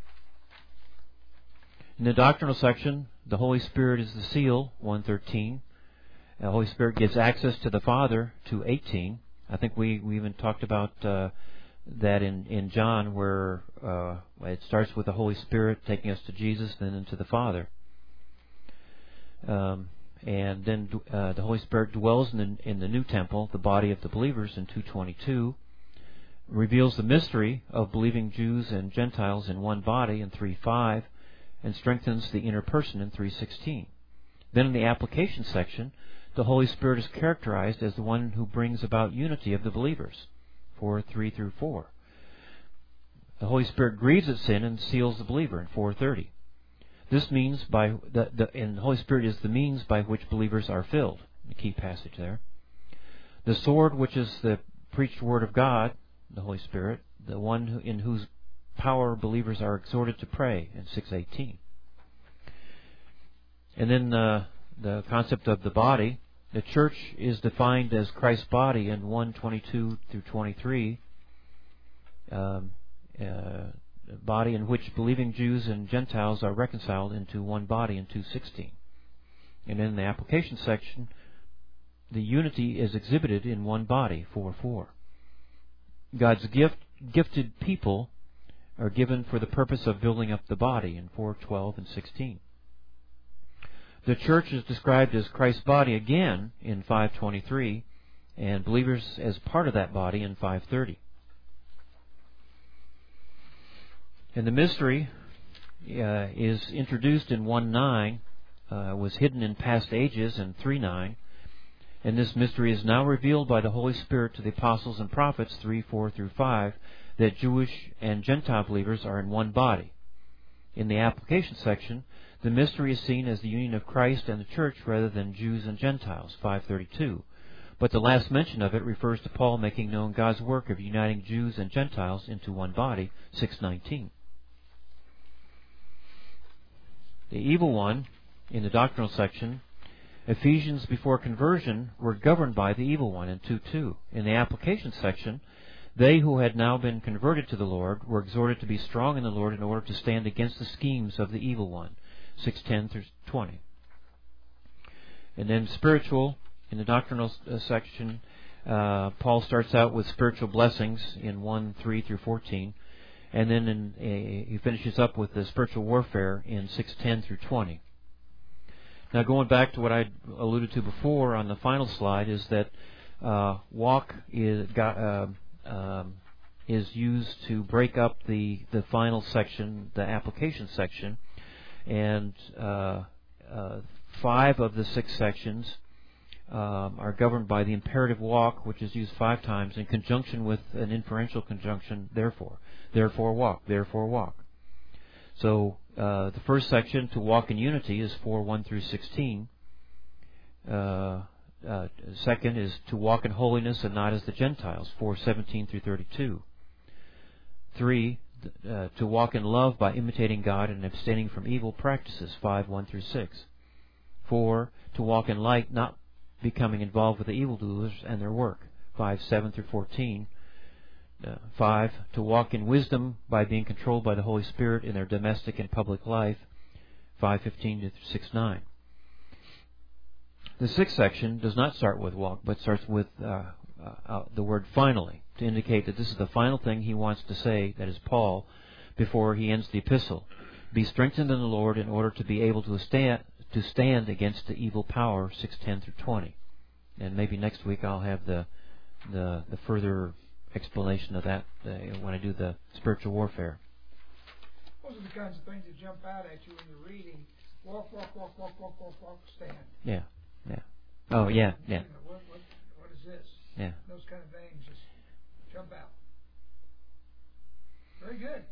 S4: In the doctrinal section, the Holy Spirit is the seal, one thirteen. The Holy Spirit gives access to the Father, two eighteen. I think we, we even talked about uh, that in, in John, where uh, it starts with the Holy Spirit taking us to Jesus, then into the Father. Um, and then uh, the Holy Spirit dwells in the, in the new temple, the body of the believers, in two twenty-two. Reveals the mystery of believing Jews and Gentiles in one body in three five, and strengthens the inner person in three sixteen. Then in the application section, the Holy Spirit is characterized as the one who brings about unity of the believers, four three through four. The Holy Spirit grieves at sin and seals the believer in four thirty. This means by the, the and the Holy Spirit is the means by which believers are filled. The key passage there. The sword, which is the preached word of God, the Holy Spirit, the one who, in whose power believers are exhorted to pray in six eighteen. And then uh, the concept of the body. The church is defined as Christ's body in one twenty-two through twenty-three. Um, uh, body in which believing Jews and Gentiles are reconciled into one body in two sixteen. And in the application section, the unity is exhibited in one body, four four. God's gift, gifted people are given for the purpose of building up the body in four twelve and sixteen. The church is described as Christ's body again in five twenty-three, and believers as part of that body in five thirty. And the mystery uh, is introduced in one nine, uh, was hidden in past ages in three nine, and this mystery is now revealed by the Holy Spirit to the apostles and prophets, three four through five, that Jewish and Gentile believers are in one body. In the application section, the mystery is seen as the union of Christ and the church rather than Jews and Gentiles, five thirty-two. But the last mention of it refers to Paul making known God's work of uniting Jews and Gentiles into one body, six nineteen. The evil one, in the doctrinal section, Ephesians before conversion were governed by the evil one in two two. In the application section, they who had now been converted to the Lord were exhorted to be strong in the Lord in order to stand against the schemes of the evil one, six ten through twenty. And then spiritual, in the doctrinal uh, section, uh, Paul starts out with spiritual blessings in one three through fourteen, and then in, uh, he finishes up with the spiritual warfare in six ten through twenty. Now, going back to what I alluded to before on the final slide, is that uh, walk is got. Uh, Um, is used to break up the, the final section, the application section, and uh, uh, five of the six sections um, are governed by the imperative walk, which is used five times in conjunction with an inferential conjunction, therefore. Therefore walk, therefore walk. So uh, the first section, to walk in unity, is four one through sixteen. Uh, Uh, second is to walk in holiness and not as the Gentiles, four seventeen through thirty-two. Three, uh, to walk in love by imitating God and abstaining from evil practices, five one through six. Four, to walk in light, not becoming involved with the evildoers and their work, five seven through fourteen. Uh, five, to walk in wisdom by being controlled by the Holy Spirit in their domestic and public life, five fifteen to six nine. The sixth section does not start with walk, but starts with uh, uh, the word finally, to indicate that this is the final thing he wants to say, that is Paul, before he ends the epistle. Be strengthened in the Lord in order to be able to stand,
S8: to stand against the evil power, six ten through twenty. And maybe next week I'll have the the, the further explanation of that uh, when I do the spiritual warfare.
S1: Those are the kinds of things that jump out at you when you're reading. Walk, walk, walk, walk, walk, walk, walk, stand.
S8: Yeah, yeah. Oh, yeah, yeah.
S1: You know, what, what, what is this?
S8: Yeah.
S1: Those kind of things just jump out. Very good.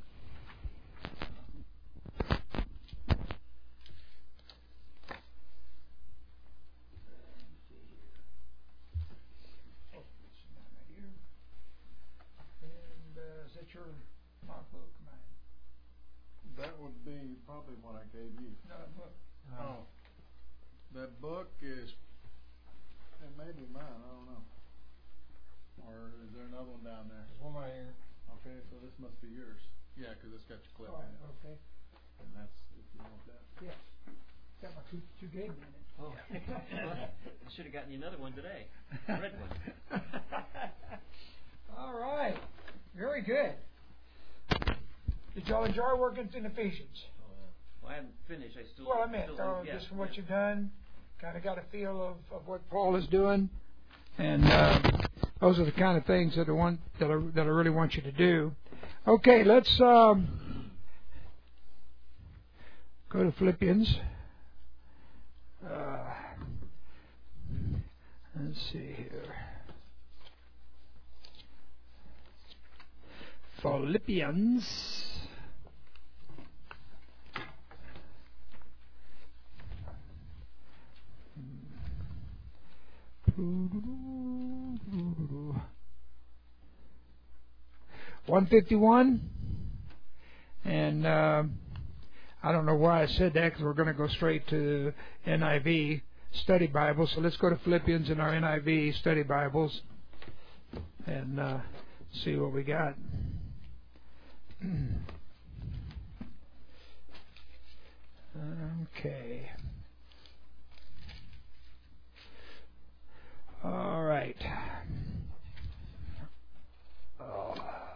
S1: Oh, it's not right here. And uh, is that your mark book? Mine?
S5: That would be probably what I gave you.
S1: No, book.
S5: Oh, that book is, it may be mine, I don't know. Or is there another one down there?
S1: There's one right here.
S5: Okay, so this must be yours. Yeah, because it's got your clip
S1: All
S5: in
S1: right,
S5: it.
S1: okay.
S5: And that's, if you want that.
S1: Yeah. Got my two, two gave me in it.
S8: Oh. I should have gotten you another one today. A red one.
S1: All right. Very good. Did y'all enjoy working in Ephesians?
S8: Well, I haven't finished. I still.
S1: Well, I meant,
S8: still,
S1: uh,
S8: yeah,
S1: just from what
S8: yeah.
S1: you've done, kind of got a feel of, of what Paul is doing, and uh, those are the kind of things that I want that I, that I really want you to do. Okay, let's um, go to Philippians. Uh, let's see here. Philippians. one fifty-one, and uh, I don't know why I said that because we're going to go straight to the N I V study Bible. So let's go to Philippians in our N I V study Bibles and uh, see what we got. Okay. All right. Oh.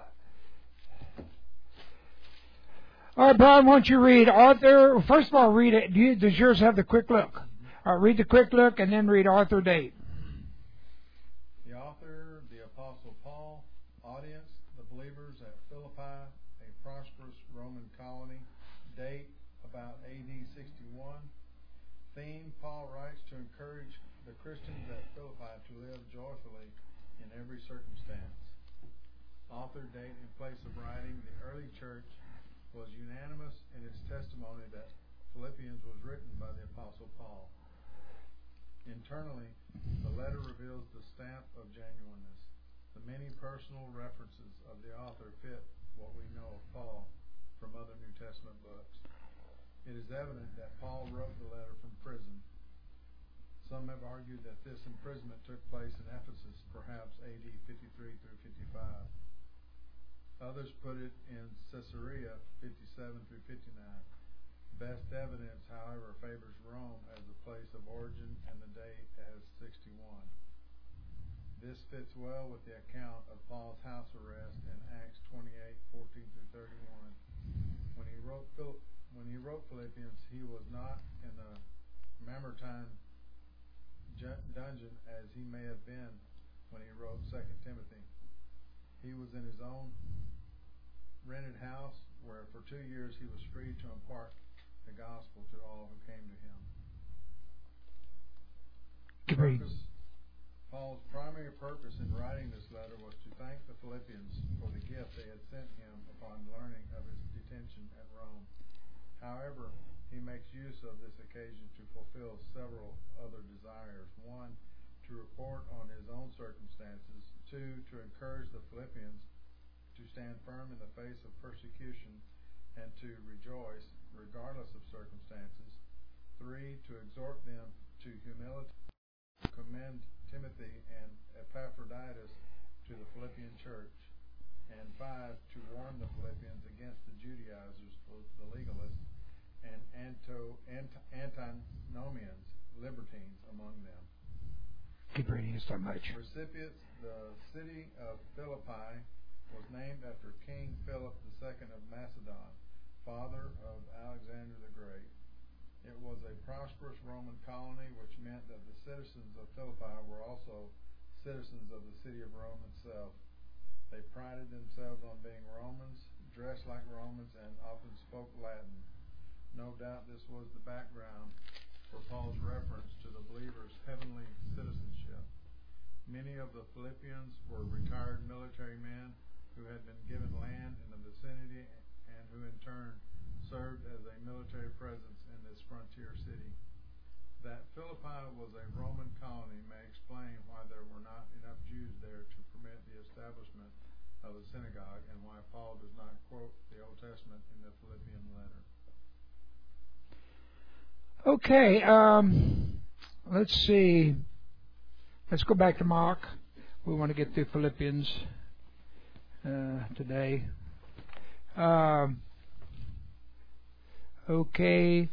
S1: All right, Brian, why don't you read author? First of all, read it. Do you, does yours have the quick look? All right, read the quick look and then read author date.
S5: The author, the Apostle Paul, audience, the believers at Philippi, a prosperous Roman colony, date about A D sixty-one. Theme, Paul writes to encourage the Christians at Philippi to live joyfully in every circumstance. Author, date, and place of writing. The early church was unanimous in its testimony that Philippians was written by the Apostle Paul. Internally, the letter reveals the stamp of genuineness. The many personal references of the author fit what we know of Paul from other New Testament books. It is evident that Paul wrote the letter from prison. Some have argued that this imprisonment took place in Ephesus, perhaps A D fifty-three through fifty-five. Others put it in Caesarea, fifty-seven through fifty-nine. Best evidence, however, favors Rome as the place of origin and the date as sixty-one. This fits well with the account of Paul's house arrest in Acts twenty-eight, fourteen through thirty-one. When he wrote Phil- when he wrote Philippians, he was not in the Mamertine dungeon as he may have been when he wrote Second Timothy. He was in his own rented house where for two years he was free to impart the gospel to all who came to him. Purpose, Paul's primary purpose in writing this letter was to thank the Philippians for the gift they had sent him upon learning of his detention at Rome. However, he makes use of this occasion to fulfill several other desires. One, to report on his own circumstances. Two, to encourage the Philippians to stand firm in the face of persecution and to rejoice regardless of circumstances. Three, to exhort them to humility, to commend Timothy and Epaphroditus to the Philippian church. And five, to warn the Philippians against the Judaizers, the legalists, and anto, anti, antinomians, libertines among them.
S1: Keep reading, it's not much.
S5: Recipients, the city of Philippi was named after King Philip the Second of Macedon, father of Alexander the Great.
S7: It was a prosperous Roman colony, which meant that the citizens of Philippi were also citizens of the city of Rome itself. They prided themselves on being Romans, dressed like Romans, and often spoke Latin. No doubt this was the background for Paul's reference to the believers' heavenly citizenship. Many of the Philippians were retired military men who had been given land in the vicinity and who in turn served as a military presence in this frontier city. That Philippi was a Roman colony may explain why there were not enough Jews there to permit the establishment of a synagogue, and why Paul does not quote the Old Testament in the Philippian letter.
S1: Okay, um, let's see. Let's go back to Mark. We want to get through Philippians uh, today. Um, okay.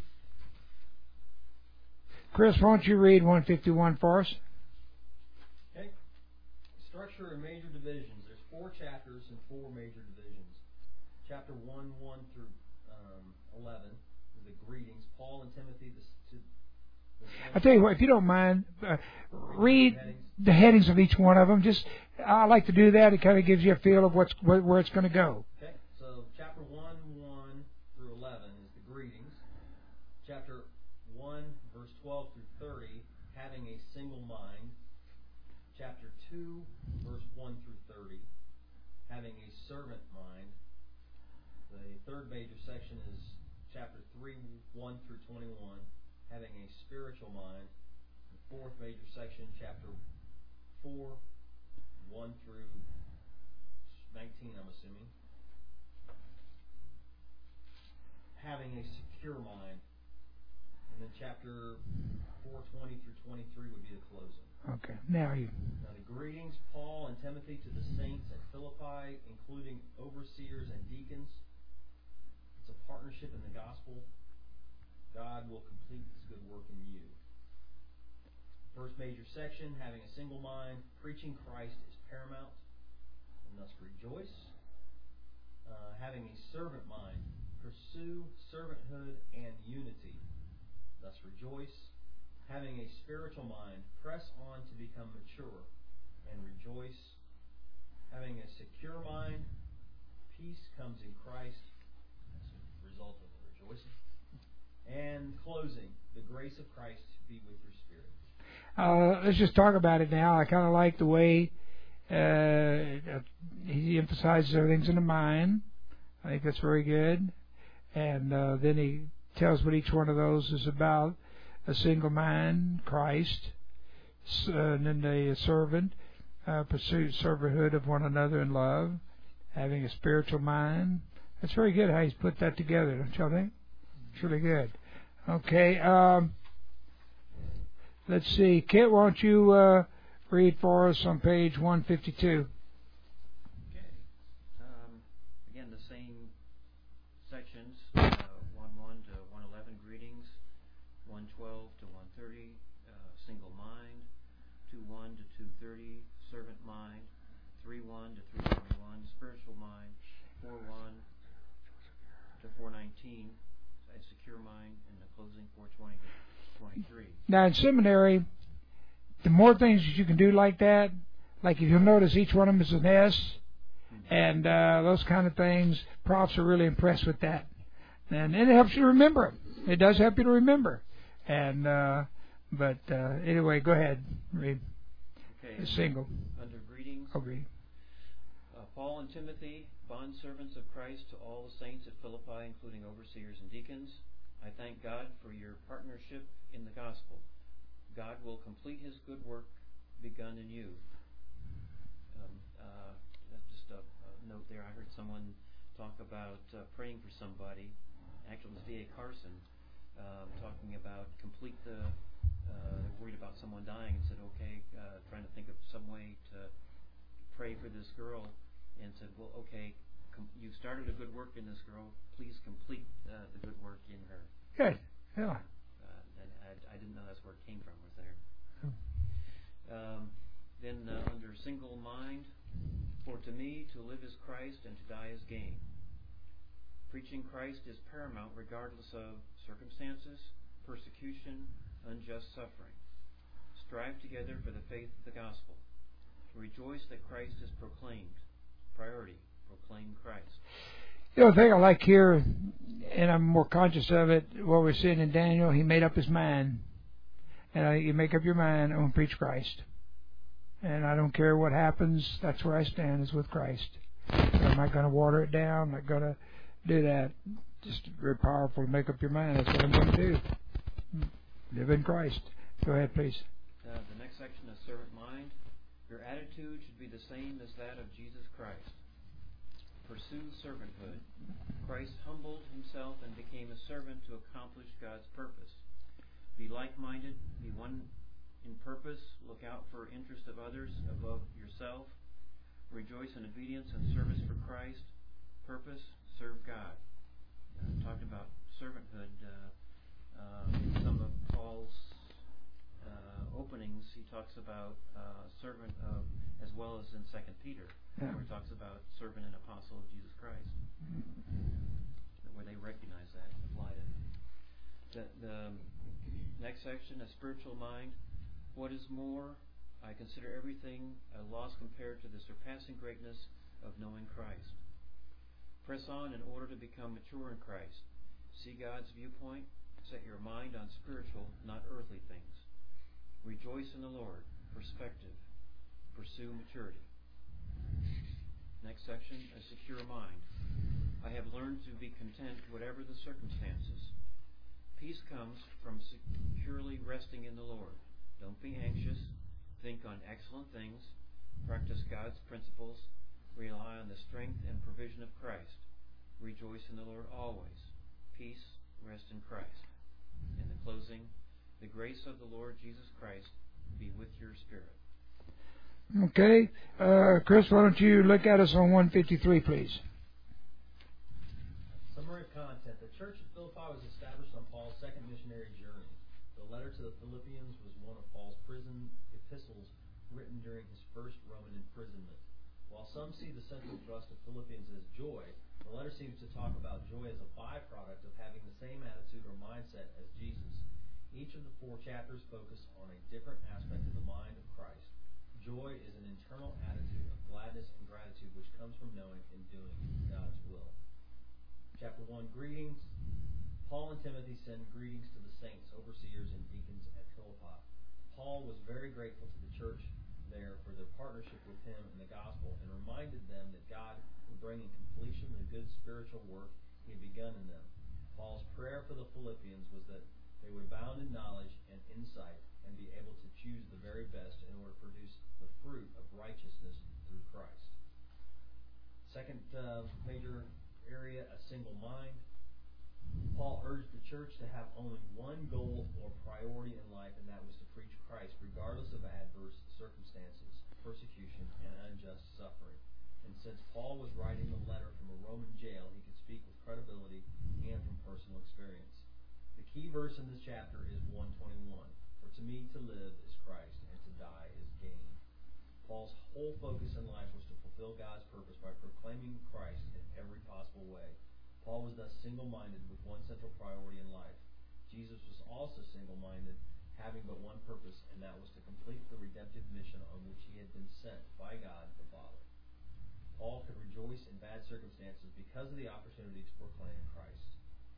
S1: Chris, why don't you read one fifty-one for us?
S3: Okay. Structure and major divisions. There's four chapters and four major divisions. Chapter one, one through um, eleven is the greetings. Paul and Timothy. The, to, the
S1: I tell you what, if you don't mind, uh, read the headings of each one of them. Just, I like to do that. It kind of gives you a feel of what's where, where it's going to go.
S3: Okay. So chapter one, one through eleven is the greetings. Chapter one, verse twelve through thirty, having a single mind. Chapter two, verse one through thirty, having a servant mind. The third major section is chapter three, one through twenty-one, having a spiritual mind. The fourth major section, chapter four, one through nineteen, I'm assuming, having a secure mind. And then chapter four twenty through twenty-three would be the closing.
S1: Okay, now you.
S3: Now the greetings, Paul and Timothy, to the saints at Philippi, including overseers and deacons. It's a partnership in the gospel. God will complete His good work in you. First major section, having a single mind, preaching Christ is paramount, and thus rejoice. Uh, having a servant mind, pursue servanthood and unity, thus rejoice. Having a spiritual mind, press on to become mature and rejoice. Having a secure mind, peace comes in Christ as a result of the rejoicing. And closing, the grace of Christ be with your spirit.
S1: Uh, let's just talk about it now. I kind of like the way uh, he emphasizes everything's in the mind. I think that's very good. And uh, then he tells what each one of those is about. A single mind, Christ, uh, and then the servant, uh, pursue servanthood of one another in love, having a spiritual mind. That's very good how he's put that together, don't you think? It's really good. Okay, um, let's see. Kit, why don't you uh, read for us on page one fifty-two?
S4: Okay. Um, again, the same sections, uh, one one to one eleven, greetings, one twelve to one thirty, uh, single mind, two one to two thirty, servant mind, three one to three twenty-one, spiritual mind, four one to four nineteen, a secure mind, and the closing four twenty to twenty-three.
S1: Now, in seminary, the more things that you can do like that, like if you'll notice each one of them is an S, mm-hmm. and uh, those kind of things, profs are really impressed with that. And it helps you to remember it. It does help you to remember. And uh, but uh, anyway, go ahead, read.
S4: Okay.
S1: Single.
S4: Under greetings.
S1: Okay.
S4: Uh, Paul and Timothy, bondservants of Christ, to all the saints at Philippi, including overseers and deacons. I thank God for your partnership in the gospel. God will complete His good work begun in you. Um, uh, just a, a note there. I heard someone talk about uh, praying for somebody. Actually, it was D A Carson. Um, talking about complete the, uh, they're worried about someone dying and said, okay, uh, trying to think of some way to pray for this girl, and said, well, okay, com- you started a good work in this girl, please complete uh, the good work in her.
S1: Good, yeah.
S4: Uh, and I, I didn't know that's where it came from, was there. Um, then uh, under single mind, for to me to live is Christ and to die is gain. Preaching Christ is paramount regardless of circumstances, persecution, unjust suffering. Strive together for the faith of the gospel. Rejoice that Christ is proclaimed. Priority, proclaim Christ.
S1: The other thing I like here, and I'm more conscious of it, what we're seeing in Daniel, he made up his mind. And I, you make up your mind, I'm going to preach Christ. And I don't care what happens, that's where I stand, is with Christ. I'm not going to water it down, I'm not going to do that. Just very powerful to make up your mind, that's what I'm going to do. Live in Christ. Go ahead, please.
S4: Uh, the next section is servant mind. Your attitude should be the same as that of Jesus Christ. Pursue servanthood. Christ humbled himself and became a servant to accomplish God's purpose. Be like-minded, be one in purpose, look out for interest of others above yourself. Rejoice in obedience and service for Christ. Purpose, serve God. Uh, talking about servanthood, uh, uh, in some of Paul's uh, openings, he talks about uh, servant of, as well as in Second Peter, yeah. where he talks about servant and apostle of Jesus Christ, where they recognize that, applied it. The, the next section, a spiritual mind. What is more, I consider everything a loss compared to the surpassing greatness of knowing Christ. Press on in order to become mature in Christ. See God's viewpoint. Set your mind on spiritual, not earthly things. Rejoice in the Lord. Perspective. Pursue maturity. Next section, a secure mind. I have learned to be content whatever the circumstances. Peace comes from securely resting in the Lord. Don't be anxious. Think on excellent things. Practice God's principles. Rely on the strength and provision of Christ. Rejoice in the Lord always. Peace, rest in Christ. In the closing, the grace of the Lord Jesus Christ be with your spirit.
S1: Okay. Uh, Chris, why don't you look at us on one fifty-three, please.
S9: Summary of content. The church at Philippi was established on Paul's second missionary journey. The letter to the Philippians was one of Paul's prison epistles written during his first Roman imprisonment. While some see the central thrust of Philippians as joy, the letter seems to talk about joy as a byproduct of having the same attitude or mindset as Jesus. Each of the four chapters focus on a different aspect of the mind of Christ. Joy is an internal attitude of gladness and gratitude which comes from knowing and doing God's will. Chapter one, greetings. Paul and Timothy send greetings to the saints, overseers, and deacons at Philippi. Paul was very grateful to the church there for their partnership with him in the gospel and reminded them that God would bring in completion the good spiritual work he had begun in them. Paul's prayer for the Philippians was that they would abound in knowledge and insight and be able to choose the very best in order to produce the fruit of righteousness through Christ. Second uh, major area, a single mind. Paul urged the church to have only one goal or priority in life, and that was to preach Christ regardless of adverse circumstances, persecution, and unjust suffering. And since Paul was writing the letter from a Roman jail, he could speak with credibility and from personal experience. The key verse in this chapter is one twenty-one. For to me to live is Christ, and to die is gain. Paul's whole focus in life was to fulfill God's purpose by proclaiming Christ in every possible way. Paul was thus single-minded with one central priority in life. Jesus was also single-minded, having but one purpose, and that was to complete the redemptive mission on which he had been sent by God the Father. Paul could rejoice in bad circumstances because of the opportunity to proclaim Christ.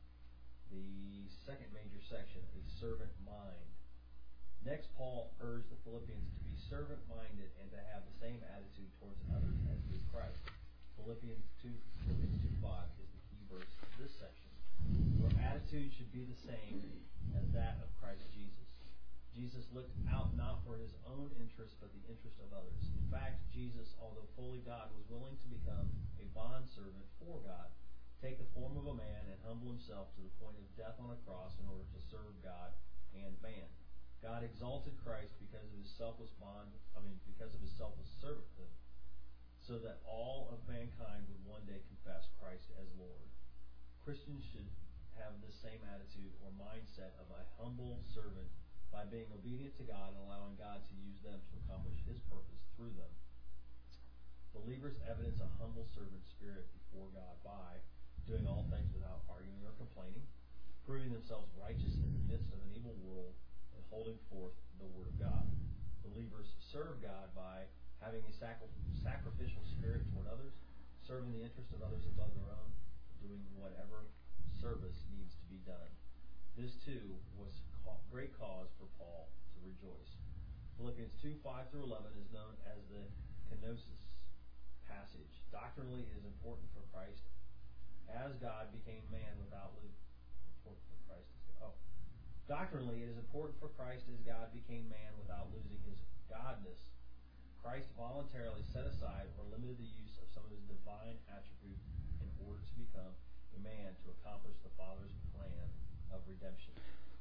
S9: The second major section is servant mind. Next, Paul urged the Philippians to be servant-minded and to have the same attitude towards others as did Christ. Philippians two, Philippians two five is the key verse of this section. Your attitude should be the same as that of Christ Jesus. Jesus looked out not for his own interest, but the interest of others. In fact, Jesus, although fully God, was willing to become a bondservant for God, take the form of a man, and humble himself to the point of death on a cross in order to serve God and man. God exalted Christ because of his selfless bond, I mean, because of his selfless servanthood, so that all of mankind would one day confess Christ as Lord. Christians should have this same attitude or mindset of a humble servant by being obedient to God and allowing God to use them to accomplish his purpose through them. Believers evidence a humble servant spirit before God by doing all things without arguing or complaining, proving themselves righteous in the midst of an evil world and holding forth the Word of God. Believers serve God by having a sacri- sacrificial spirit toward others, serving the interest of others above their own, doing whatever service needs to be done. This, too, was ca- great cause for Paul to rejoice. Philippians two, five through eleven is known as the kenosis passage. Doctrinally, it is important for Christ as God became man without losing. Important for Christ as oh, doctrinally, it is important for Christ as God became man without losing his godness. Christ voluntarily set aside or limited the use of some of his divine attributes in order to become a man to accomplish the Father's plan of redemption.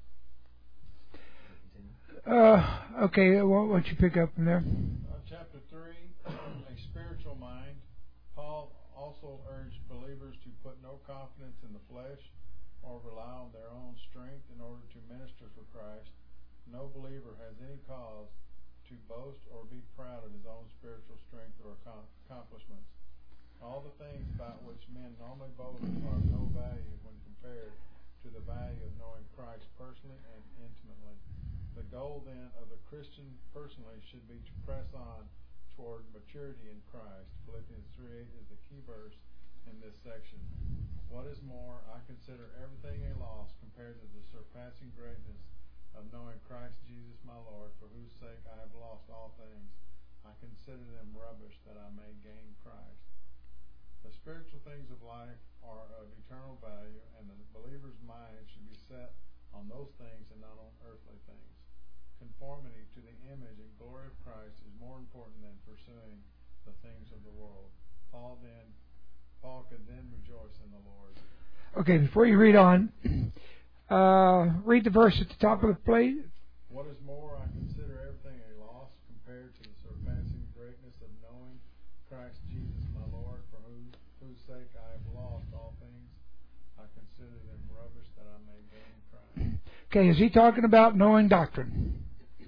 S1: Uh, okay, why don't you pick up from there?
S7: Uh, chapter three, a spiritual mind. Paul also urged believers to put no confidence in the flesh or rely on their own strength in order to minister for Christ. No believer has any cause to boast or be proud of his own spiritual strength or accomplishments. All the things about which men normally boast are of no value when compared to the value of knowing Christ personally and intimately. The goal, then, of the Christian personally should be to press on toward maturity in Christ. Philippians three eight is the key verse in this section. What is more, I consider everything a loss compared to the surpassing greatness of knowing Christ Jesus my Lord, for whose sake I have lost all things. I consider them rubbish that I may gain Christ. The spiritual things of life are of eternal value, and the believer's mind should be set on those things and not on earthly things. Conformity to the image and glory of Christ is more important than pursuing the things of the world. Paul then, Paul could then rejoice in the Lord.
S1: Okay, before you read on, uh, read the verse at the top of the plate.
S7: What is more, I consider everything a loss compared to the surpassing greatness of knowing Christ Jesus my Lord, for whose, whose sake I have lost all things. I consider them rubbish that I may gain Christ.
S1: Okay, is he talking about knowing doctrine?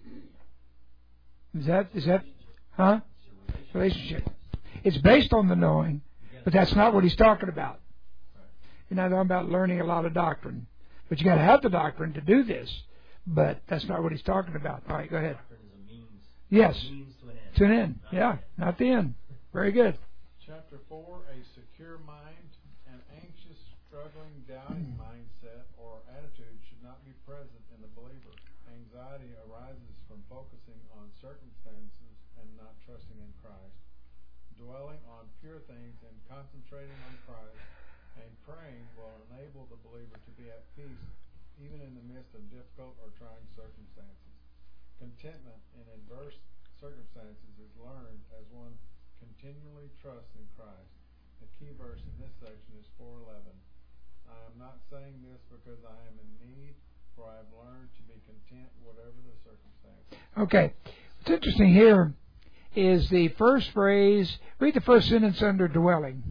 S1: Is that, is that, huh? Relationship. It's based on the knowing, but that's not what he's talking about. You're not talking about learning a lot of doctrine. But you got to have the doctrine to do this. But that's not what he's talking about. All right, go ahead.
S9: Doctrine is a means.
S1: Yes.
S9: A means to an end.
S1: To an end.
S9: Not
S1: Yeah, not the end. Very good.
S7: Chapter four, a secure mind. An anxious, struggling, doubting mindset or attitude should not be present in the believer. Anxiety arises from focusing on circumstances and not trusting in Christ. Dwelling on pure things and concentrating on Christ and praying will enable the believer to be at peace even in the midst of difficult or trying circumstances. Contentment in adverse circumstances is learned as one continually trusts in Christ. The key verse in this section is four eleven. I am not saying this because I am in need, for I have learned to be content whatever the circumstances.
S1: Okay. What's interesting here is the first phrase. Read the first sentence under dwelling.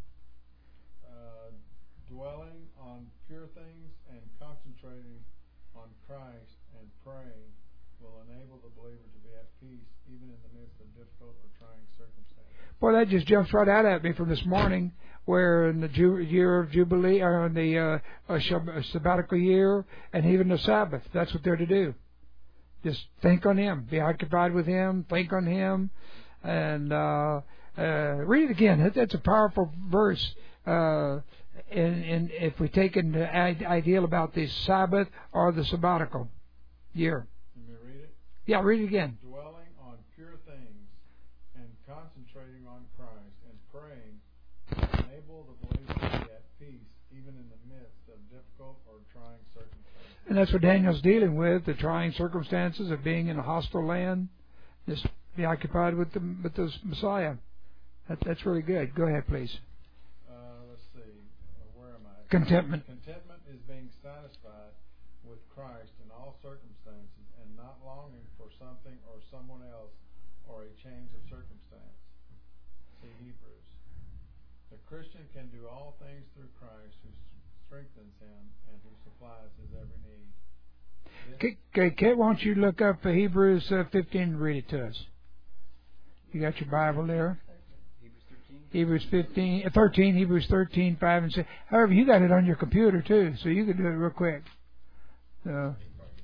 S7: Uh, dwelling on pure things and concentrating on Christ and praying will enable the believer to be at peace even in the midst of difficult or trying circumstances.
S1: Boy, that just jumps right out at me from this morning, where in the Ju- year of Jubilee, or in the uh, uh, shab- sabbatical year, and even the Sabbath, that's what they're to do. Just think on Him, be occupied with Him, think on Him, and uh, uh, read it again. That, that's a powerful verse. Uh, and, and if we take an ideal about the Sabbath or the sabbatical year.
S7: You may read it.
S1: Yeah, read it again.
S7: Dwelling on pure things and concentrating on Christ and praying will enable the believer to be at peace even in the midst of difficult or trying circumstances.
S1: And that's what Daniel's dealing with, the trying circumstances of being in a hostile land. Just be occupied with the, with the Messiah. That, that's really good. Go ahead, please.
S7: Uh, let's see. Uh, where am I?
S1: Contentment.
S7: Contentment is being satisfied with Christ in all circumstances and not longing for something or someone else or a change of circumstance. See Hebrews. The Christian can do all things through Christ who strengthens him and who supplies his every need.
S1: Okay, okay, Kate, why don't you look up uh, Hebrews uh, fifteen and read it to us? You got your Bible there?
S4: Hebrews thirteen.
S1: Hebrews fifteen, uh, thirteen, Hebrews thirteen, five and six. However, you got it on your computer too, so you can do it real quick. So,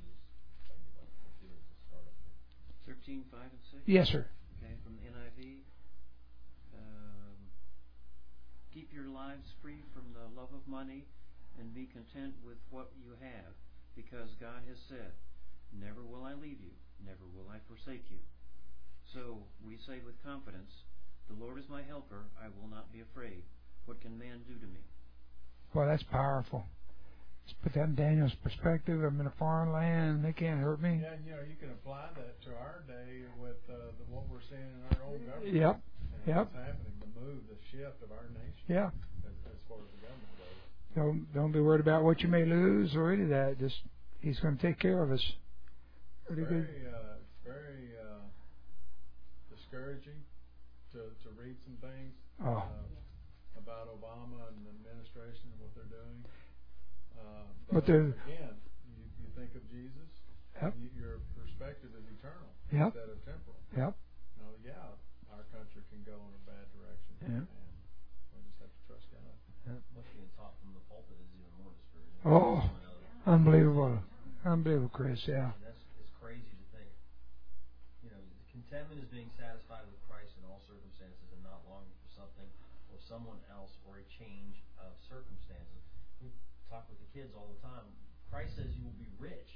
S4: thirteen, five, and six?
S1: yes, sir.
S4: Okay, from the N I V. Um, Keep your lives free from the love of money and be content with what you have, because God has said, never will I leave you, never will I forsake you. So we say with confidence, the Lord is my helper, I will not be afraid. What can man do to me?
S1: Well, that's powerful. Let's put that in Daniel's perspective. I'm in a foreign land. They can't hurt me.
S5: Yeah, you know, you can apply that to our day with uh, the, what we're seeing in our own government.
S1: Yep.
S5: And
S1: Yep.
S5: what's happening, the move, the shift of our nation.
S1: Yeah.
S5: As, as far as the government goes.
S1: Don't don't be worried about what you may lose or any of that. Just He's going to take care of us. Pretty
S5: very,
S1: good.
S5: uh, it's very uh, discouraging to, to read some things
S1: Oh.
S5: uh, about Obama and the administration and what they're doing. Uh,
S1: But
S5: but
S1: they're-
S5: again, you, you think of Jesus,
S1: Yep.
S5: you, your perspective is eternal
S1: Yep.
S5: instead of temporal.
S1: Yep.
S5: No, yeah, our country can go in a bad direction,
S1: Yeah.
S5: and we just have to trust God.
S9: What's being taught from the pulpit is even more discouraging.
S1: Oh,
S9: You know,
S1: unbelievable. Unbelievable, Chris. Yeah.
S9: And that's it's crazy to think. You know, contentment is being satisfied with Christ in all circumstances and not longing for something or someone else or a change of circumstances. We talk with the kids all the time. Christ says you will be rich.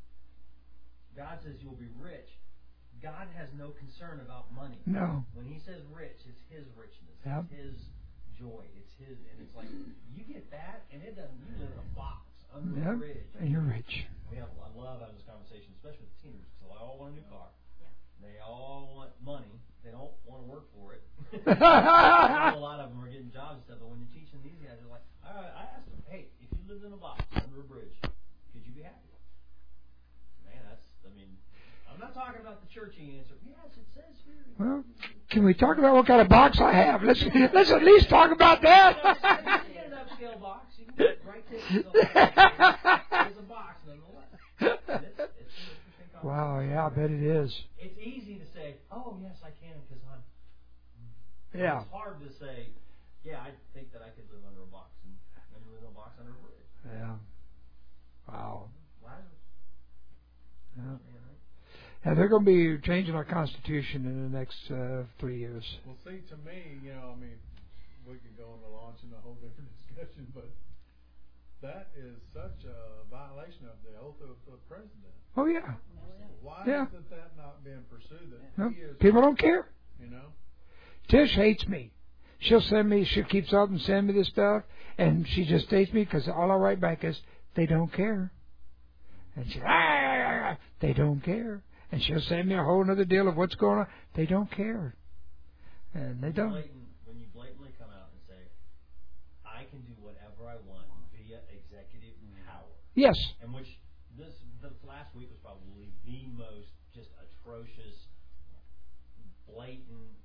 S9: God says you will be rich. God has no concern about money.
S1: No.
S9: When He says rich, it's His richness.
S1: Yep.
S9: It's His joy. It's His, and it's like you get that, and it doesn't. You live in a box under a
S1: Yep.
S9: bridge.
S1: And you're rich.
S9: We have. I love having this conversation, especially with teenagers, because they all want a new car. They all want money. They don't want to work for it. I know a lot of them are getting jobs and stuff, but when you're teaching these guys, they're like, I, I asked them, hey, if you lived in a box under a bridge, could you be happy? Man, that's. I mean, I'm not talking about the churchy answer. Yes, it says here.
S1: Well, can we talk about what kind of box I have? Let's let's at least talk about that.
S9: You can get an upscale box. You can put right there. There's a box nonetheless. And it's, it's an interesting conversation.
S1: Wow. Yeah, I bet it is.
S9: It's easy to say, oh, yes, I can because I'm.
S1: Yeah.
S9: It's hard to say, yeah, I think that I could live under a box and, and live in a box under a bridge.
S1: Yeah. Wow.
S9: Lazarus.
S1: Yeah.
S9: Man, right?
S1: Yeah, they're going to be changing our constitution in the next uh, three years.
S5: Well, see, to me, you know, I mean, we could go into launching a whole different discussion, but that is such a violation of the oath of the president.
S1: Oh yeah.
S5: Why
S1: Yeah.
S5: isn't that not being pursued? That
S1: No,
S5: he is,
S1: people don't care.
S5: you know.
S1: Tish hates me. She'll send me. She keeps up and send me this stuff, and she just hates me because all I write back is they don't care. And she, ah, ah, ah, they don't care. And she'll send me a whole other deal of what's going on. They don't care, and they don't.
S9: Blatant, when you blatantly come out and say, I can do whatever I want via executive power.
S1: Yes.
S9: And which this this last week was probably the most just atrocious, blatant,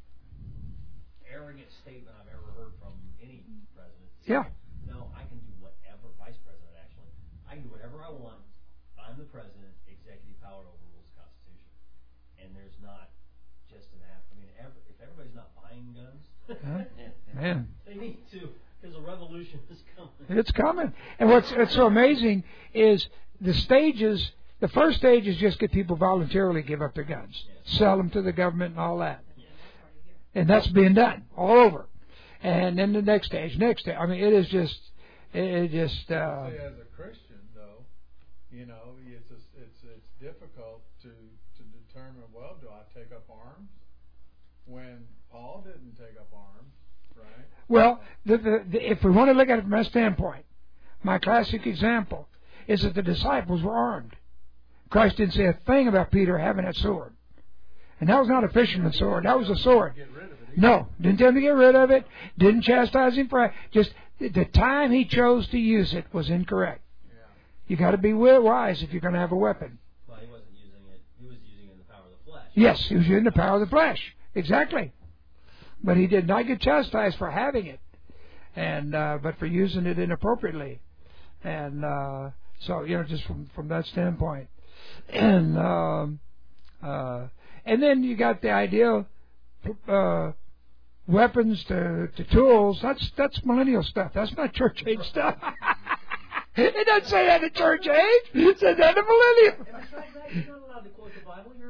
S9: arrogant statement I've ever heard from any president.
S1: Yeah.
S9: No, I can do whatever, vice president actually. I can do whatever I want. I'm the president. Executive power overrules the Constitution. And there's not just an app. I mean, ever, if everybody's not buying guns,
S1: Huh? Man.
S9: they need to, because a revolution is coming.
S1: It's coming. And what's, what's so amazing is the stages, the first stage is just get people voluntarily give up their guns,
S9: Yes.
S1: sell them to the government and all that.
S9: Yes.
S1: And that's being done all over. And then the next stage, next stage. I mean, it is just, it, it just, uh,
S5: See, as a Christian, though, you know, it's a, it's it's difficult to to determine. Well, do I take up arms? When Paul didn't take up arms, right?
S1: well, the, the, the, if we want to look at it from that standpoint, my classic example is that the disciples were armed. Christ didn't say a thing about Peter having that sword. And that was not a fisherman's sword. That was a sword.
S5: Get rid of it.
S1: No, didn't tell him to get rid of it. Didn't chastise him for it. Just the time he chose to use it was incorrect.
S5: Yeah.
S1: You got to be wise if you're going to have a weapon.
S9: Well, he wasn't using it. He was using it in the power of the flesh.
S1: Yes, he was using the power of the flesh. Exactly. But he did not get chastised for having it, and uh, but for using it inappropriately. And uh, so, you know, just from from that standpoint, and um, uh, and then you got the idea. Uh, weapons to, to tools, that's that's millennial stuff. That's not church age stuff. It doesn't say that in church age. It says that in millennial.
S9: And besides that, you're not allowed to quote the Bible. You're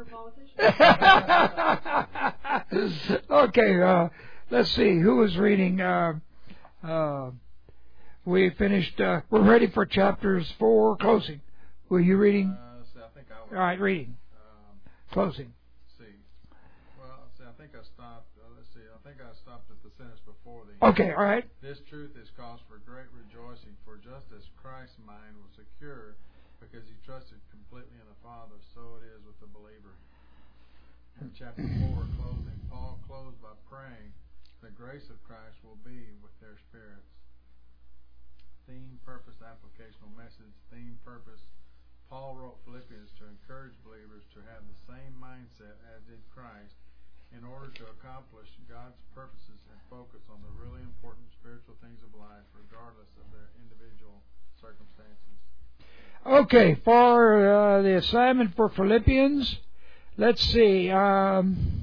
S9: a politician.
S1: Okay, uh, let's see. Who was reading? Uh, uh, we finished. Uh, we're ready for chapters four, closing. Were you reading?
S5: Uh, see, I think I was.
S1: All right, reading.
S5: Um,
S1: Closing.
S5: let's see. Well, see, I think I stopped. Uh, let's see. I think I stopped at the sentence before the.
S1: Okay, all right.
S5: This truth is cause for great rejoicing, for just as Christ's mind was secure because he trusted completely in the Father, so it is with the believer. In chapter four, closing, Paul closed by praying the grace of Christ will be with their spirits. Theme, purpose, applicational message. Theme, purpose. Paul wrote Philippians to encourage believers to have the same mindset as did Christ in order to accomplish God's purposes and focus on the really important spiritual things of life regardless of their individual circumstances.
S1: Okay, for uh, the assignment for Philippians, let's see. Um,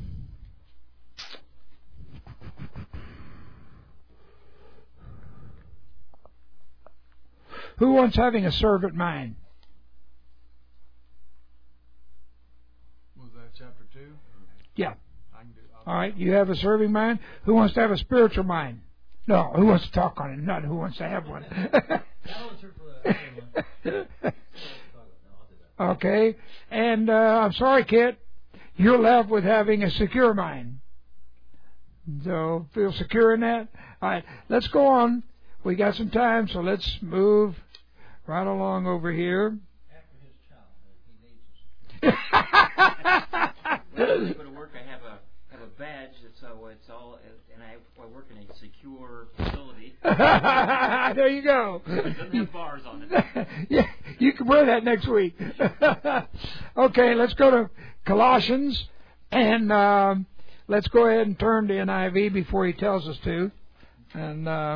S1: who wants having a servant mind?
S5: Was that chapter two?
S1: Yeah.
S5: I can do. I'll
S1: All right, you have a serving mind. Who wants to have a spiritual mind? No, who wants to talk on it? Not who wants to have one. Okay, and uh, I'm sorry, Kit. You're left with having a secure mind. So feel secure in that. All right, let's go on. We got some time, so let's move right along over here.
S6: After his child, he needs us.
S4: When I go to work, I have a have a badge that's uh, it's all, and I, I work in a secure facility.
S1: There you go.
S4: It doesn't have bars on it.
S1: Yeah, you can wear that next week. Okay, let's go to Colossians, and um, let's go ahead and turn to N I V before he tells us to. And uh,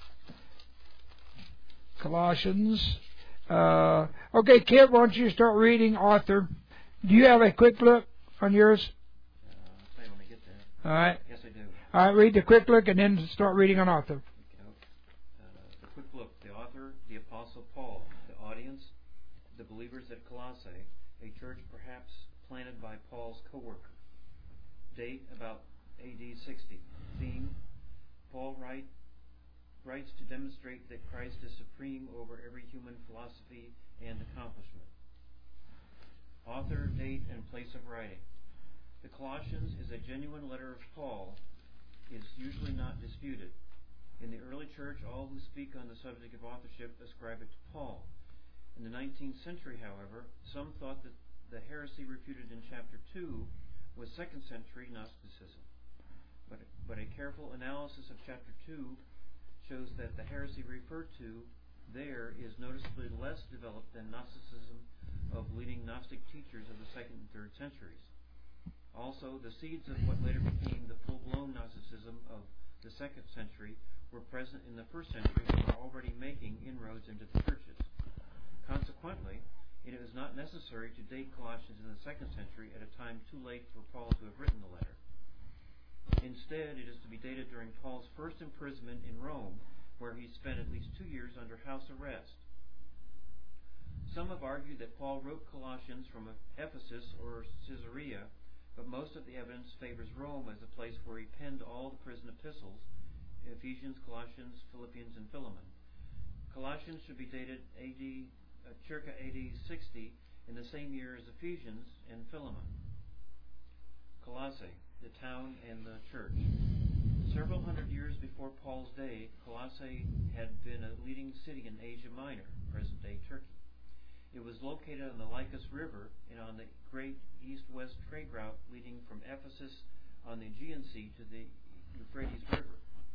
S1: Colossians. Uh, okay, Kit, why don't you start reading author? Do you have a quick look on yours?
S4: Uh, I'll tell you when I get there.
S1: All right.
S4: Yes, I do.
S1: All right, read the quick look and then start reading on author.
S4: Okay. Uh, the quick look. The author, the Apostle Paul. The audience, the believers at Colossae, a church perhaps planted by Paul's co-worker. Date about A D sixty. Theme, Paul write, writes to demonstrate that Christ is supreme over every human philosophy and accomplishment. Author, date, and place of writing. The Colossians is a genuine letter of Paul, is usually not disputed. In the early church, all who speak on the subject of authorship ascribe it to Paul. In the nineteenth century, however, some thought that the heresy refuted in chapter two was second century Gnosticism. But, but a careful analysis of chapter two shows that the heresy referred to there is noticeably less developed than Gnosticism of leading Gnostic teachers of the second and third centuries. Also, the seeds of what later became the full-blown Gnosticism of the second century were present in the first century and were already making inroads into the churches. Consequently, it is not necessary to date Colossians in the second century at a time too late for Paul to have written the letter. Instead, it is to be dated during Paul's first imprisonment in Rome, where he spent at least two years under house arrest. Some have argued that Paul wrote Colossians from Ephesus or Caesarea, but most of the evidence favors Rome as the place where he penned all the prison epistles, Ephesians, Colossians, Philippians, and Philemon. Colossians should be dated A D, uh, circa A D sixty, in the same year as Ephesians and Philemon. Colossae, the town and the church. Several hundred years before Paul's day, Colossae had been a leading city in Asia Minor, present-day Turkey. It was located on the Lycus River and on the great east-west trade route leading from Ephesus on the Aegean Sea to the Euphrates River.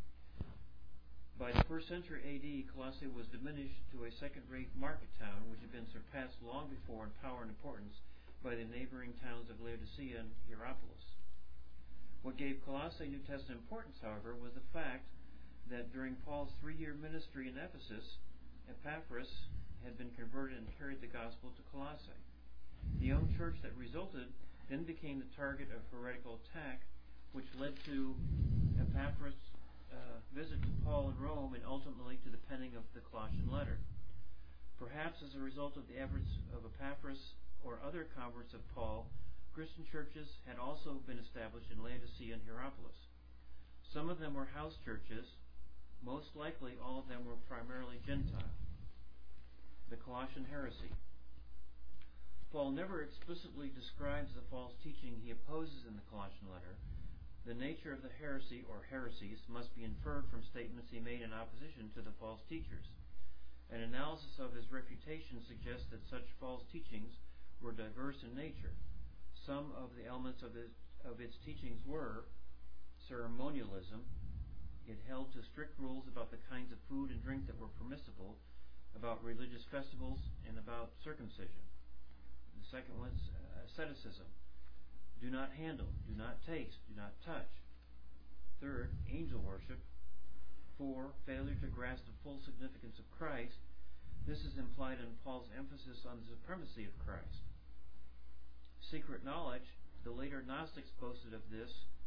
S4: By the first century A D, Colossae was diminished to a second-rate market town, which had been surpassed long before in power and importance by the neighboring towns of Laodicea and Hierapolis. What gave Colossae New Testament importance, however, was the fact that during Paul's three-year ministry in Ephesus, Epaphras had been converted and carried the gospel to Colossae. The young church that resulted then became the target of heretical attack which led to Epaphras' uh, visit to Paul in Rome and ultimately to the penning of the Colossian letter. Perhaps as a result of the efforts of Epaphras or other converts of Paul, Christian churches had also been established in Laodicea and Hierapolis. Some of them were house churches. Most likely all of them were primarily Gentile. The Colossian heresy. Paul never explicitly describes the false teaching he opposes in the Colossian letter. The nature of the heresy or heresies must be inferred from statements he made in opposition to the false teachers. An analysis of his reputation suggests that such false teachings were diverse in nature. Some of the elements of, his, of its teachings were ceremonialism. It held to strict rules about the kinds of food and drink that were permissible, about religious festivals, and about circumcision. The second was uh, asceticism. Do not handle, do not taste, do not touch. Third, angel worship. Four, failure to grasp the full significance of Christ. This is implied in Paul's emphasis on the supremacy of Christ. Secret knowledge. The later Gnostics boasted of this.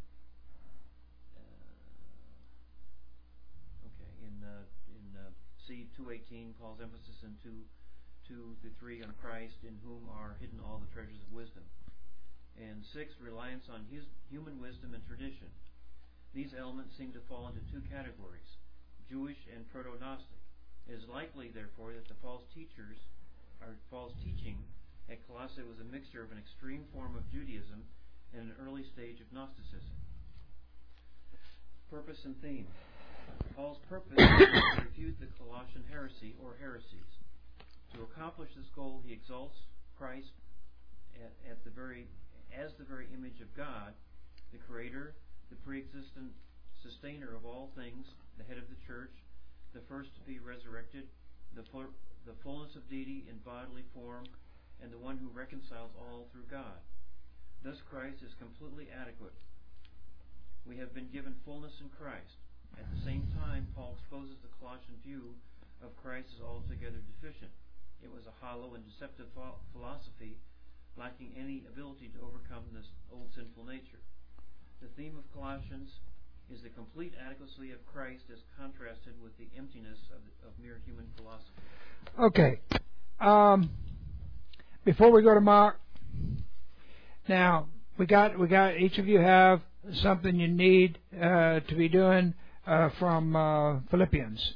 S4: Uh, okay, in uh, in uh, C two eighteen, Paul's emphasis in two two to three on Christ, in whom are hidden all the treasures of wisdom. And six, reliance on his human wisdom and tradition. These elements seem to fall into two categories, Jewish and proto-Gnostic. It is likely, therefore, that the false teachers, or false teaching at Colossae was a mixture of an extreme form of Judaism and an early stage of Gnosticism. Purpose and theme. Paul's purpose is to refute the Colossian heresy or heresies. To accomplish this goal, he exalts Christ at, at the very, as the very image of God, the Creator, the pre-existent sustainer of all things, the head of the church, the first to be resurrected, the, fu- the fullness of deity in bodily form, and the one who reconciles all through God. Thus Christ is completely adequate. We have been given fullness in Christ. At the same time, Paul exposes the Colossian view of Christ as altogether deficient. It was a hollow and deceptive ph- philosophy, lacking any ability to overcome this old sinful nature. The theme of Colossians is the complete adequacy of Christ as contrasted with the emptiness of, of mere human philosophy.
S1: Okay. Um, before we go to Mark, now we got we got each of you have something you need uh, to be doing uh, from uh, Philippians.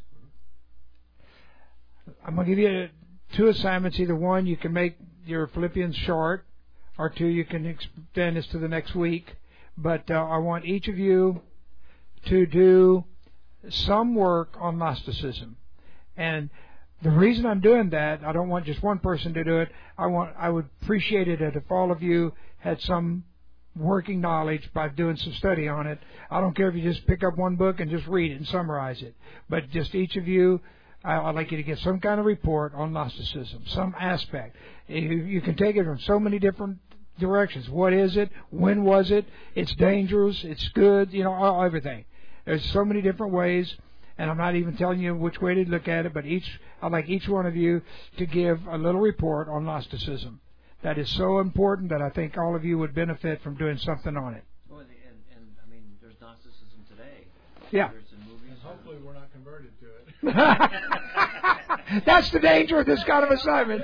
S1: I'm going to give you two assignments. Either one, you can make your Philippians short, or two, you can extend this to the next week. But uh, I want each of you to do some work on Gnosticism. And the reason I'm doing that, I don't want just one person to do it. I want I would appreciate it if all of you had some working knowledge by doing some study on it. I don't care if you just pick up one book and just read it and summarize it. But just each of you, I'd like you to get some kind of report on Gnosticism, some aspect. You can take it from so many different directions. What is it? When was it? It's dangerous. It's good. You know, everything. There's so many different ways, and I'm not even telling you which way to look at it, but each I'd like each one of you to give a little report on Gnosticism. That is so important that I think all of you would benefit from doing something on it.
S4: Well, and, and I mean, there's Gnosticism today.
S1: Yeah.
S4: There's in movies.
S5: And hopefully we're not converted to it.
S1: That's the danger of this kind of assignment.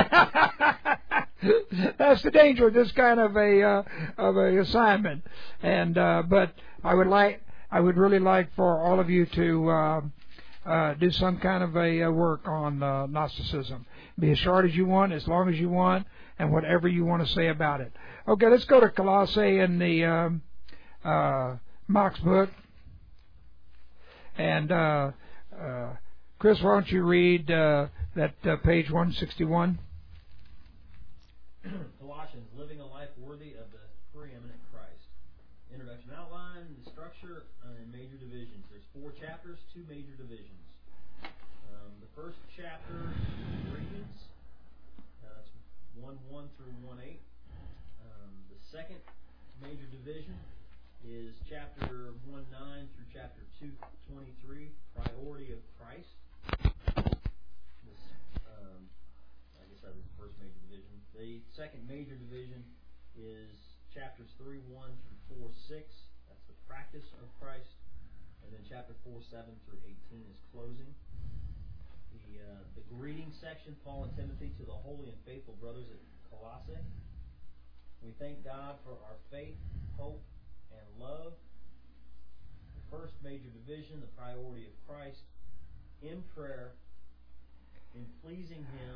S1: That's the danger of this kind of a uh, of a assignment. And uh, but I would like, I would really like for all of you to uh, uh, do some kind of a uh, work on uh, Gnosticism. Be as short as you want, as long as you want, and whatever you want to say about it. Okay, let's go to Colossae in the um, uh, Mark's book. And uh, uh, Chris, why don't you read uh, that uh, page one sixty-one?
S9: Colossians, living a life worthy of the preeminent Christ. Introduction, outline, the structure, uh, and major divisions. There's four chapters, two major divisions. Um, the first chapter, Corinthians, uh, that's one one through one eight. Um, the second major division is chapter one nine through chapter two twenty-three, priority of Christ. This, um, I guess that is the first major division. The second major division is chapters three one through four six. That's practice of Christ. And then chapter four, seven through eighteen is closing. The, uh, the greeting section, Paul and Timothy, to the holy and faithful brothers at Colossae. We thank God for our faith, hope, and love. The first major division, the priority of Christ, in prayer, in pleasing Him,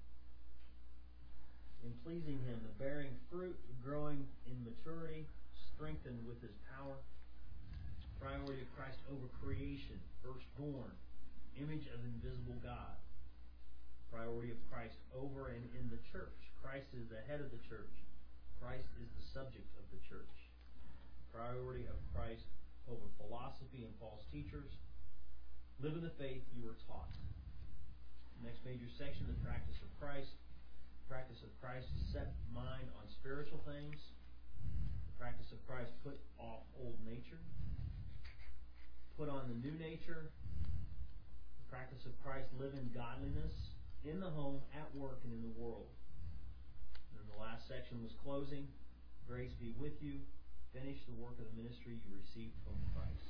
S9: in pleasing Him, the bearing fruit, growing in maturity, strengthened with His power. Priority of Christ over creation, firstborn, image of invisible God. Priority of Christ over and in the church. Christ is the head of the church. Christ is the subject of the church. Priority of Christ over philosophy and false teachers. Live in the faith you were taught. Next major section, the practice of Christ. Practice of Christ, set mind on spiritual things. The practice of Christ, put off old nature. Put on the new nature. The practice of Christ, live in godliness, in the home, at work, and in the world. And the last section was closing. Grace be with you. Finish the work of the ministry you received from Christ.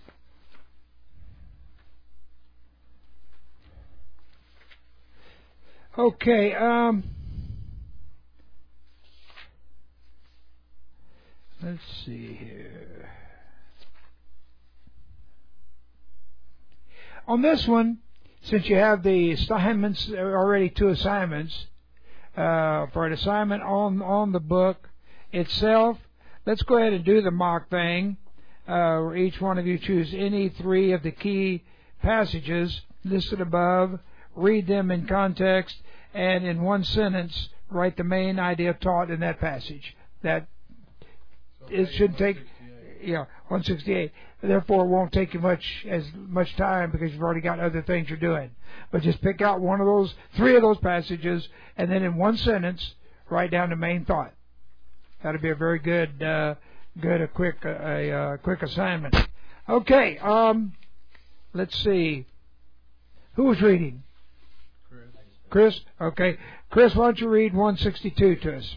S1: Okay. Um, let's see here. On this one, since you have the assignments, already two assignments, uh, for an assignment on, on the book itself, let's go ahead and do the mock thing, uh, where each one of you choose any three of the key passages listed above, read them in context, and in one sentence, write the main idea taught in that passage. That
S5: So
S1: it
S5: page
S1: should take,
S5: one sixty-eight.
S1: yeah, one sixty-eight. Therefore, it won't take you much as much time because you've already got other things you're doing. But just pick out one of those, three of those passages, and then in one sentence, write down the main thought. That'll be a very good, uh, good, a quick, uh, a uh, quick assignment. Okay, um, let's see. Who was reading?
S5: Chris.
S1: Chris? Okay. Chris, why don't you read one sixty-two to us?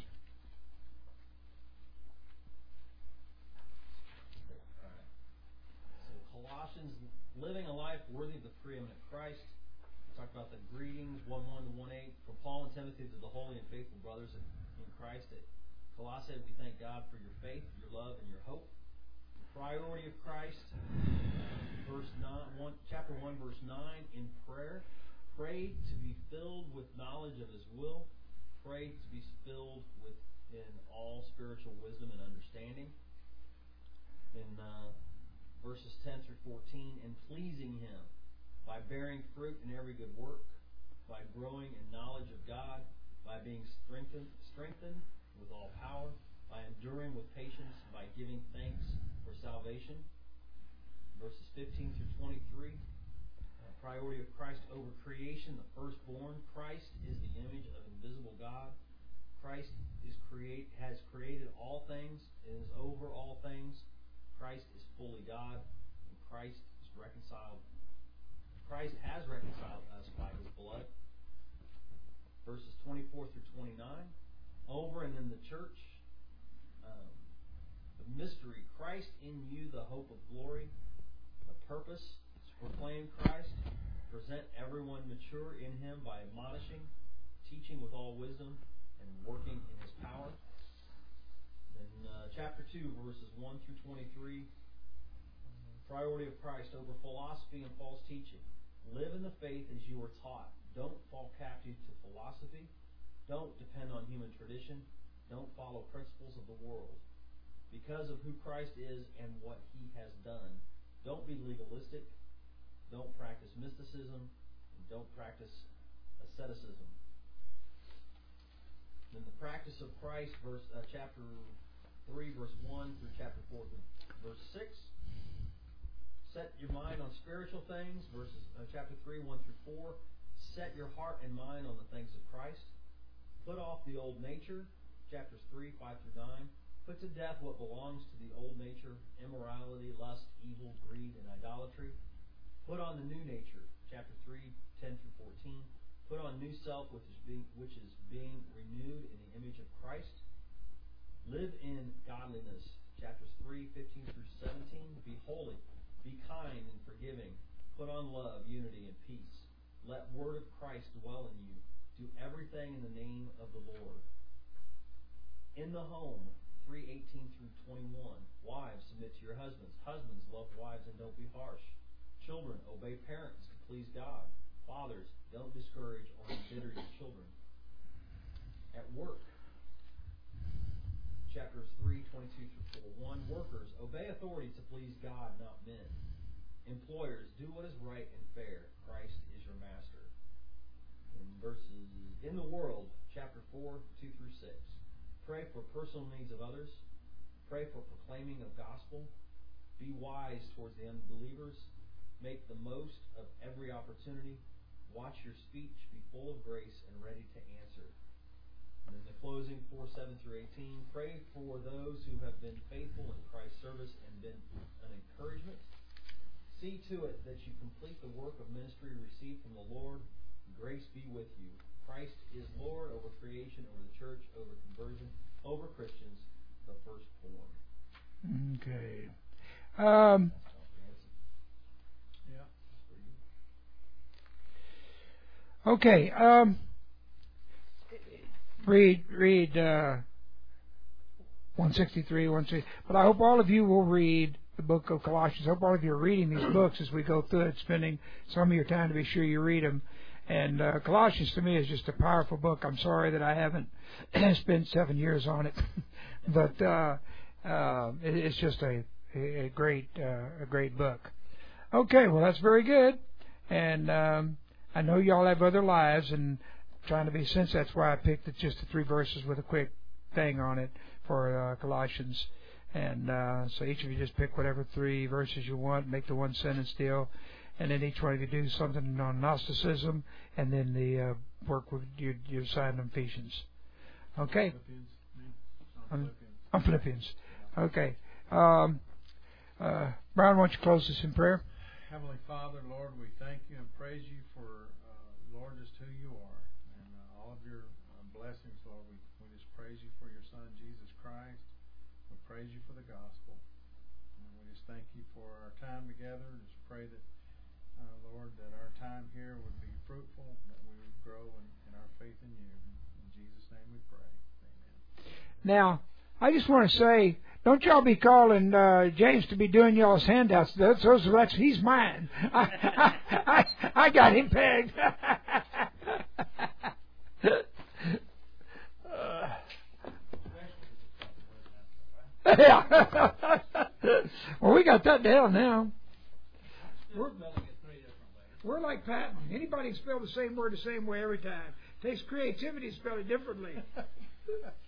S9: So Colossians, living a life worthy of the preeminent Christ. We talked about the greetings, one one to one eight. From Paul and Timothy to the holy and faithful brothers in, in Christ at Colossae, we thank God for your faith, your love, and your hope. The priority of Christ, verse nine, one, chapter one, verse nine, in prayer. Pray to be filled with knowledge of His will. Pray to be filled with in all spiritual wisdom and understanding. In uh, verses ten through fourteen, and pleasing Him by bearing fruit in every good work, by growing in knowledge of God, by being strengthened, strengthened with all power, by enduring with patience, by giving thanks for salvation. Verses fifteen through twenty-three. Priority of Christ over creation, the firstborn. Christ is the image of invisible God. Christ is create has created all things and is over all things. Christ is fully God, and Christ is reconciled. Christ has reconciled us by His blood. Verses twenty-four through twenty-nine. Over and in the church, um, the mystery, Christ in you, the hope of glory. The purpose, proclaim Christ, present everyone mature in Him by admonishing, teaching with all wisdom, and working in His power. Then uh, chapter two, verses one through twenty-three, priority of Christ over philosophy and false teaching. Live in the faith as you were taught. Don't fall captive to philosophy. Don't depend on human tradition. Don't follow principles of the world. Because of who Christ is and what He has done, don't be legalistic. Don't practice mysticism, and don't practice asceticism. Then the practice of Christ, verse uh, chapter three, verse one through chapter four, verse six. Set your mind on spiritual things, verses uh, chapter three, one through four. Set your heart and mind on the things of Christ. Put off the old nature, chapters three, five through nine. Put to death what belongs to the old nature: immorality, lust, evil, greed, and idolatry. Put on the new nature, chapter three, ten through fourteen. Put on new self, which is being which is being renewed in the image of Christ. Live in godliness, chapters three, fifteen through seventeen. Be Put on love, unity, and peace. Let word of Christ dwell in you. Do everything in the name of the Lord. In the home, three eighteen through twenty-one. Wives, submit to your husbands. Husbands, love wives and don't be harsh. Children, obey parents to please God. Fathers, don't discourage or embitter your children. At work, chapters three twenty-two through four. One, workers, obey authority to please God, not men. Employers, do what is right and fair. Christ is your master. In verses in the world, chapter four, two through six. Pray for personal needs of others. Pray for proclaiming of gospel. Be wise towards the unbelievers. Make the most of every opportunity. Watch your speech. Be full of grace and ready to answer. And in the closing, four seven through eighteen. Pray for those who have been faithful in Christ's service and been an encouragement. See to it that you complete the work of ministry received from the Lord. Grace be with you. Christ is Lord over creation, over the church, over conversion, over Christians, the firstborn.
S1: Okay. Um,
S5: Yeah.
S1: okay. Um, read read uh, one sixty-three, one sixty. But I hope all of you will read the book of Colossians. I hope all of you are reading these books as we go through it, spending some of your time to be sure you read them. And uh, Colossians to me is just a powerful book. I'm sorry that I haven't spent seven years on it, but uh, uh, it, it's just a a great uh, a great book. Okay, well that's very good, and um, I know y'all have other lives, and trying to be sensitive. That's why I picked it, just the three verses with a quick thing on it for uh, Colossians. And uh, so each of you just pick whatever three verses you want, make the one sentence deal, and then each one of you do something on Gnosticism, and then the uh, work with your, your side on Ephesians. Okay?
S5: Philippians, me?
S1: On,
S5: On
S1: on Philippians. Okay. Um, uh, Brian, why don't you close this in prayer?
S5: Heavenly Father, Lord, we thank you and praise you for, uh, Lord, just who you are and uh, all of your uh, blessings, Lord. We, we just praise you for your Son, Jesus Christ. We praise you for the gospel. And we just thank you for our time together. Just pray that, uh, Lord, that our time here would be fruitful, that we would grow in, in our faith in you. In Jesus' name we pray. Amen.
S1: Now, I just want to say, don't y'all be calling uh, James to be doing y'all's handouts. Those, those that's he's mine. I, I, I, I got him pegged. uh, yeah. Well, we got that down now. We're, we're like Patton. Anybody can spell the same word the same way every time. Takes creativity to spell it differently.